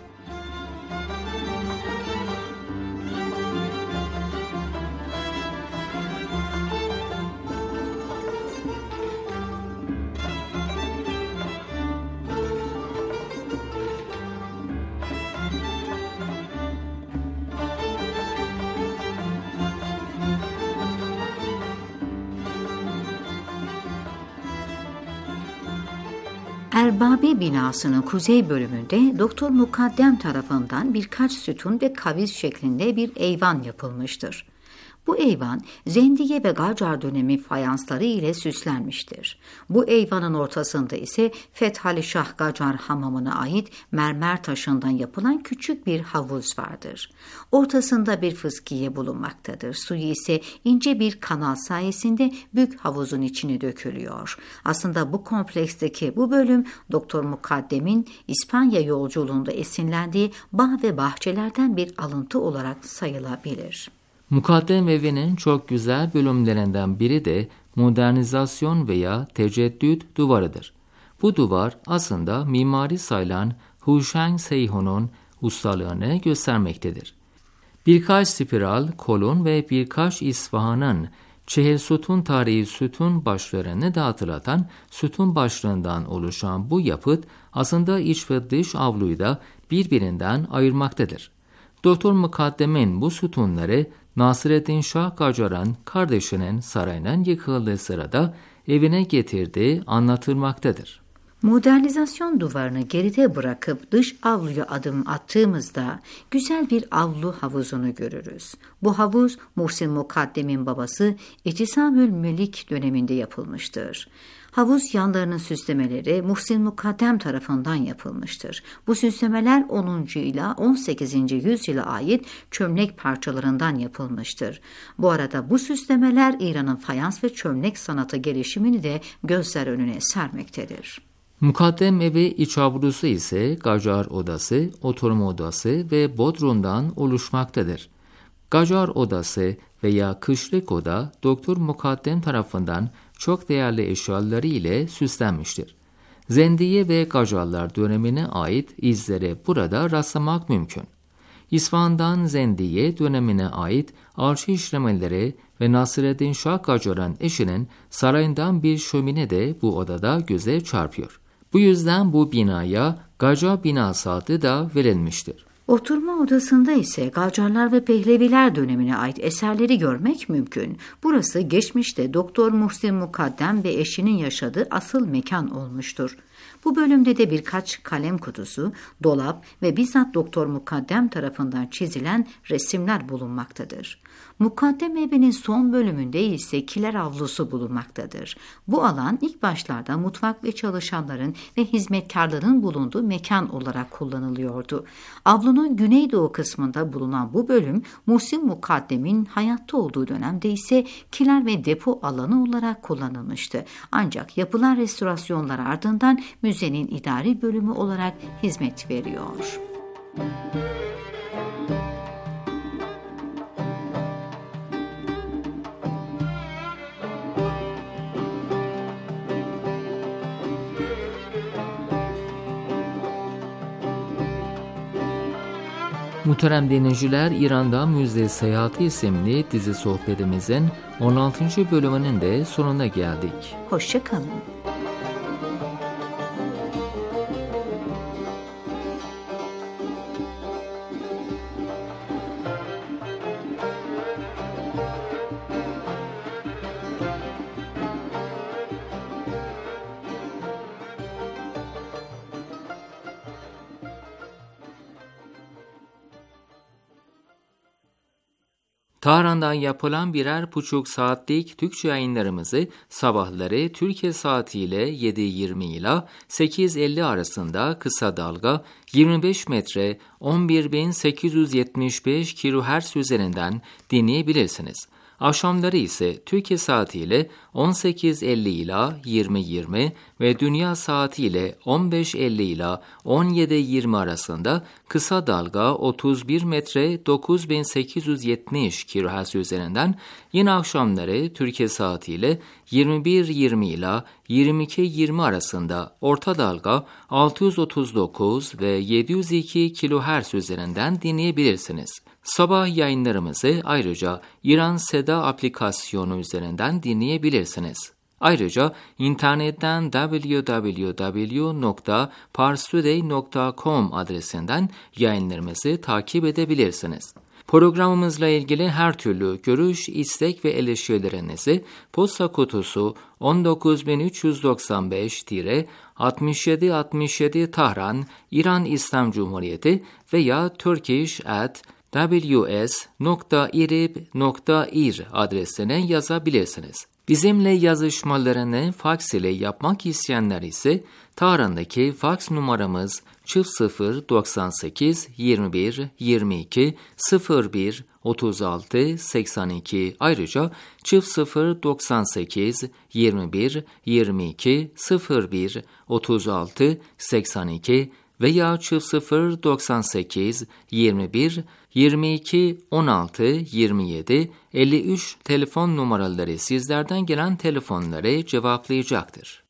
Erbabi binasının kuzey bölümünde Doktor Mukaddem tarafından birkaç sütun ve kaviz şeklinde bir eyvan yapılmıştır. Bu eyvan Zendiye ve Gacar dönemi fayansları ile süslenmiştir. Bu eyvanın ortasında ise Fethali Şah Gacar hamamına ait mermer taşından yapılan küçük bir havuz vardır. Ortasında bir fıskiye bulunmaktadır. Suyu ise ince bir kanal sayesinde büyük havuzun içine dökülüyor. Aslında bu kompleksteki bu bölüm Doktor Mukaddem'in İspanya yolculuğunda esinlendiği bağ ve bahçelerden bir alıntı olarak sayılabilir. Mukaddem evinin çok güzel bölümlerinden biri de modernizasyon veya teceddüt duvarıdır. Bu duvar aslında mimari sayılan Huşeng Seyhun'un ustalığını göstermektedir. Birkaç spiral, kolon ve birkaç İsfahan'ın çehir sütun tarihi sütun başlarını da hatırlatan sütun başlarından oluşan bu yapıt aslında iç ve dış avluyu da birbirinden ayırmaktadır. Doktor Mukaddem'in bu sütunları Nasreddin Şah Gacar'ın kardeşinin sarayının yıkıldığı sırada evine getirdiği anlatılmaktadır. Modernizasyon duvarını geride bırakıp dış avluya adım attığımızda güzel bir avlu havuzunu görürüz. Bu havuz Muhsin Mukaddem'in babası İtisamül Melik döneminde yapılmıştır. Havuz yanlarının süslemeleri Muhsin Mukaddem tarafından yapılmıştır. Bu süslemeler onuncu ila on sekizinci yüzyıla ait çömlek parçalarından yapılmıştır. Bu arada bu süslemeler İran'ın fayans ve çömlek sanatı gelişimini de gözler önüne sermektedir. Mukaddem evi iç avlusu ise gacar odası, oturma odası ve bodrumdan oluşmaktadır. Gacar odası veya kışlık oda Doktor Mukaddem tarafından çok değerli eşyaları ile süslenmiştir. Zendiye ve Gacarlar dönemine ait izleri burada rastlamak mümkün. İsfahan'dan Zendiye dönemine ait arşiv işlemeleri ve Nasreddin Şah Gacar'ın eşinin sarayından bir şömine de bu odada göze çarpıyor. Bu yüzden bu binaya Gacar binası adı da verilmiştir. Oturma odasında ise Gacarlar ve Pehleviler dönemine ait eserleri görmek mümkün. Burası geçmişte Doktor Muhsin Mukaddem ve eşinin yaşadığı asıl mekan olmuştur. Bu bölümde de birkaç kalem kutusu, dolap ve bizzat Doktor Mukaddem tarafından çizilen resimler bulunmaktadır. Mukaddem evinin son bölümünde ise kiler avlusu bulunmaktadır. Bu alan ilk başlarda mutfak ve çalışanların ve hizmetkarların bulunduğu mekan olarak kullanılıyordu. Avlunun güneydoğu kısmında bulunan bu bölüm Muhsin Mukaddem'in hayatta olduğu dönemde ise kiler ve depo alanı olarak kullanılmıştı. Ancak yapılan restorasyonlar ardından müzenin idari bölümü olarak hizmet veriyor. Muhterem dinleyiciler, İran'da Müze Seyahati isimli dizi sohbetimizin on altıncı bölümünün de sonuna geldik. Hoşça kalın. Tahran'dan yapılan birer buçuk saatlik Türkçe yayınlarımızı sabahları Türkiye saatiyle yedi yirmi ile sekiz elli arasında kısa dalga yirmi beş metre on bir bin sekiz yüz yetmiş beş kilohertz üzerinden dinleyebilirsiniz. Akşamları ise Türkiye saatiyle on sekiz elli ila yirmi yirmi ve dünya saatiyle on beş elli ila on yedi yirmi arasında kısa dalga otuz bir metre dokuz bin sekiz yüz yetmiş kilohertz üzerinden, yine akşamları Türkiye saatiyle yirmi bir yirmi ila yirmi iki yirmi arasında orta dalga altı yüz otuz dokuz ve yedi yüz iki kilohertz üzerinden dinleyebilirsiniz. Sabah yayınlarımızı ayrıca İran Seda aplikasyonu üzerinden dinleyebilirsiniz. Ayrıca internetten double-u double-u double-u nokta parstoday nokta com adresinden yayınlarımızı takip edebilirsiniz. Programımızla ilgili her türlü görüş, istek ve eleştirilerinizi posta kutusu on dokuz bin üç yüz doksan beş altmış yedi altmış yedi Tahran, İran İslam Cumhuriyeti veya turkish at w s nokta irib nokta ir adresine yazabilirsiniz. Bizimle yazışmalarını faks ile yapmak isteyenler ise Tahran'daki faks numaramız çift sıfır doksan sekiz yirmi bir yirmi iki sıfır bir otuz altı seksen iki, ayrıca çift sıfır doksan sekiz yirmi bir yirmi iki sıfır bir otuz altı seksen iki veya çift sıfır doksan sekiz yirmi bir yirmi iki on altı yirmi yedi elli üç telefon numaraları sizlerden gelen telefonları cevaplayacaktır.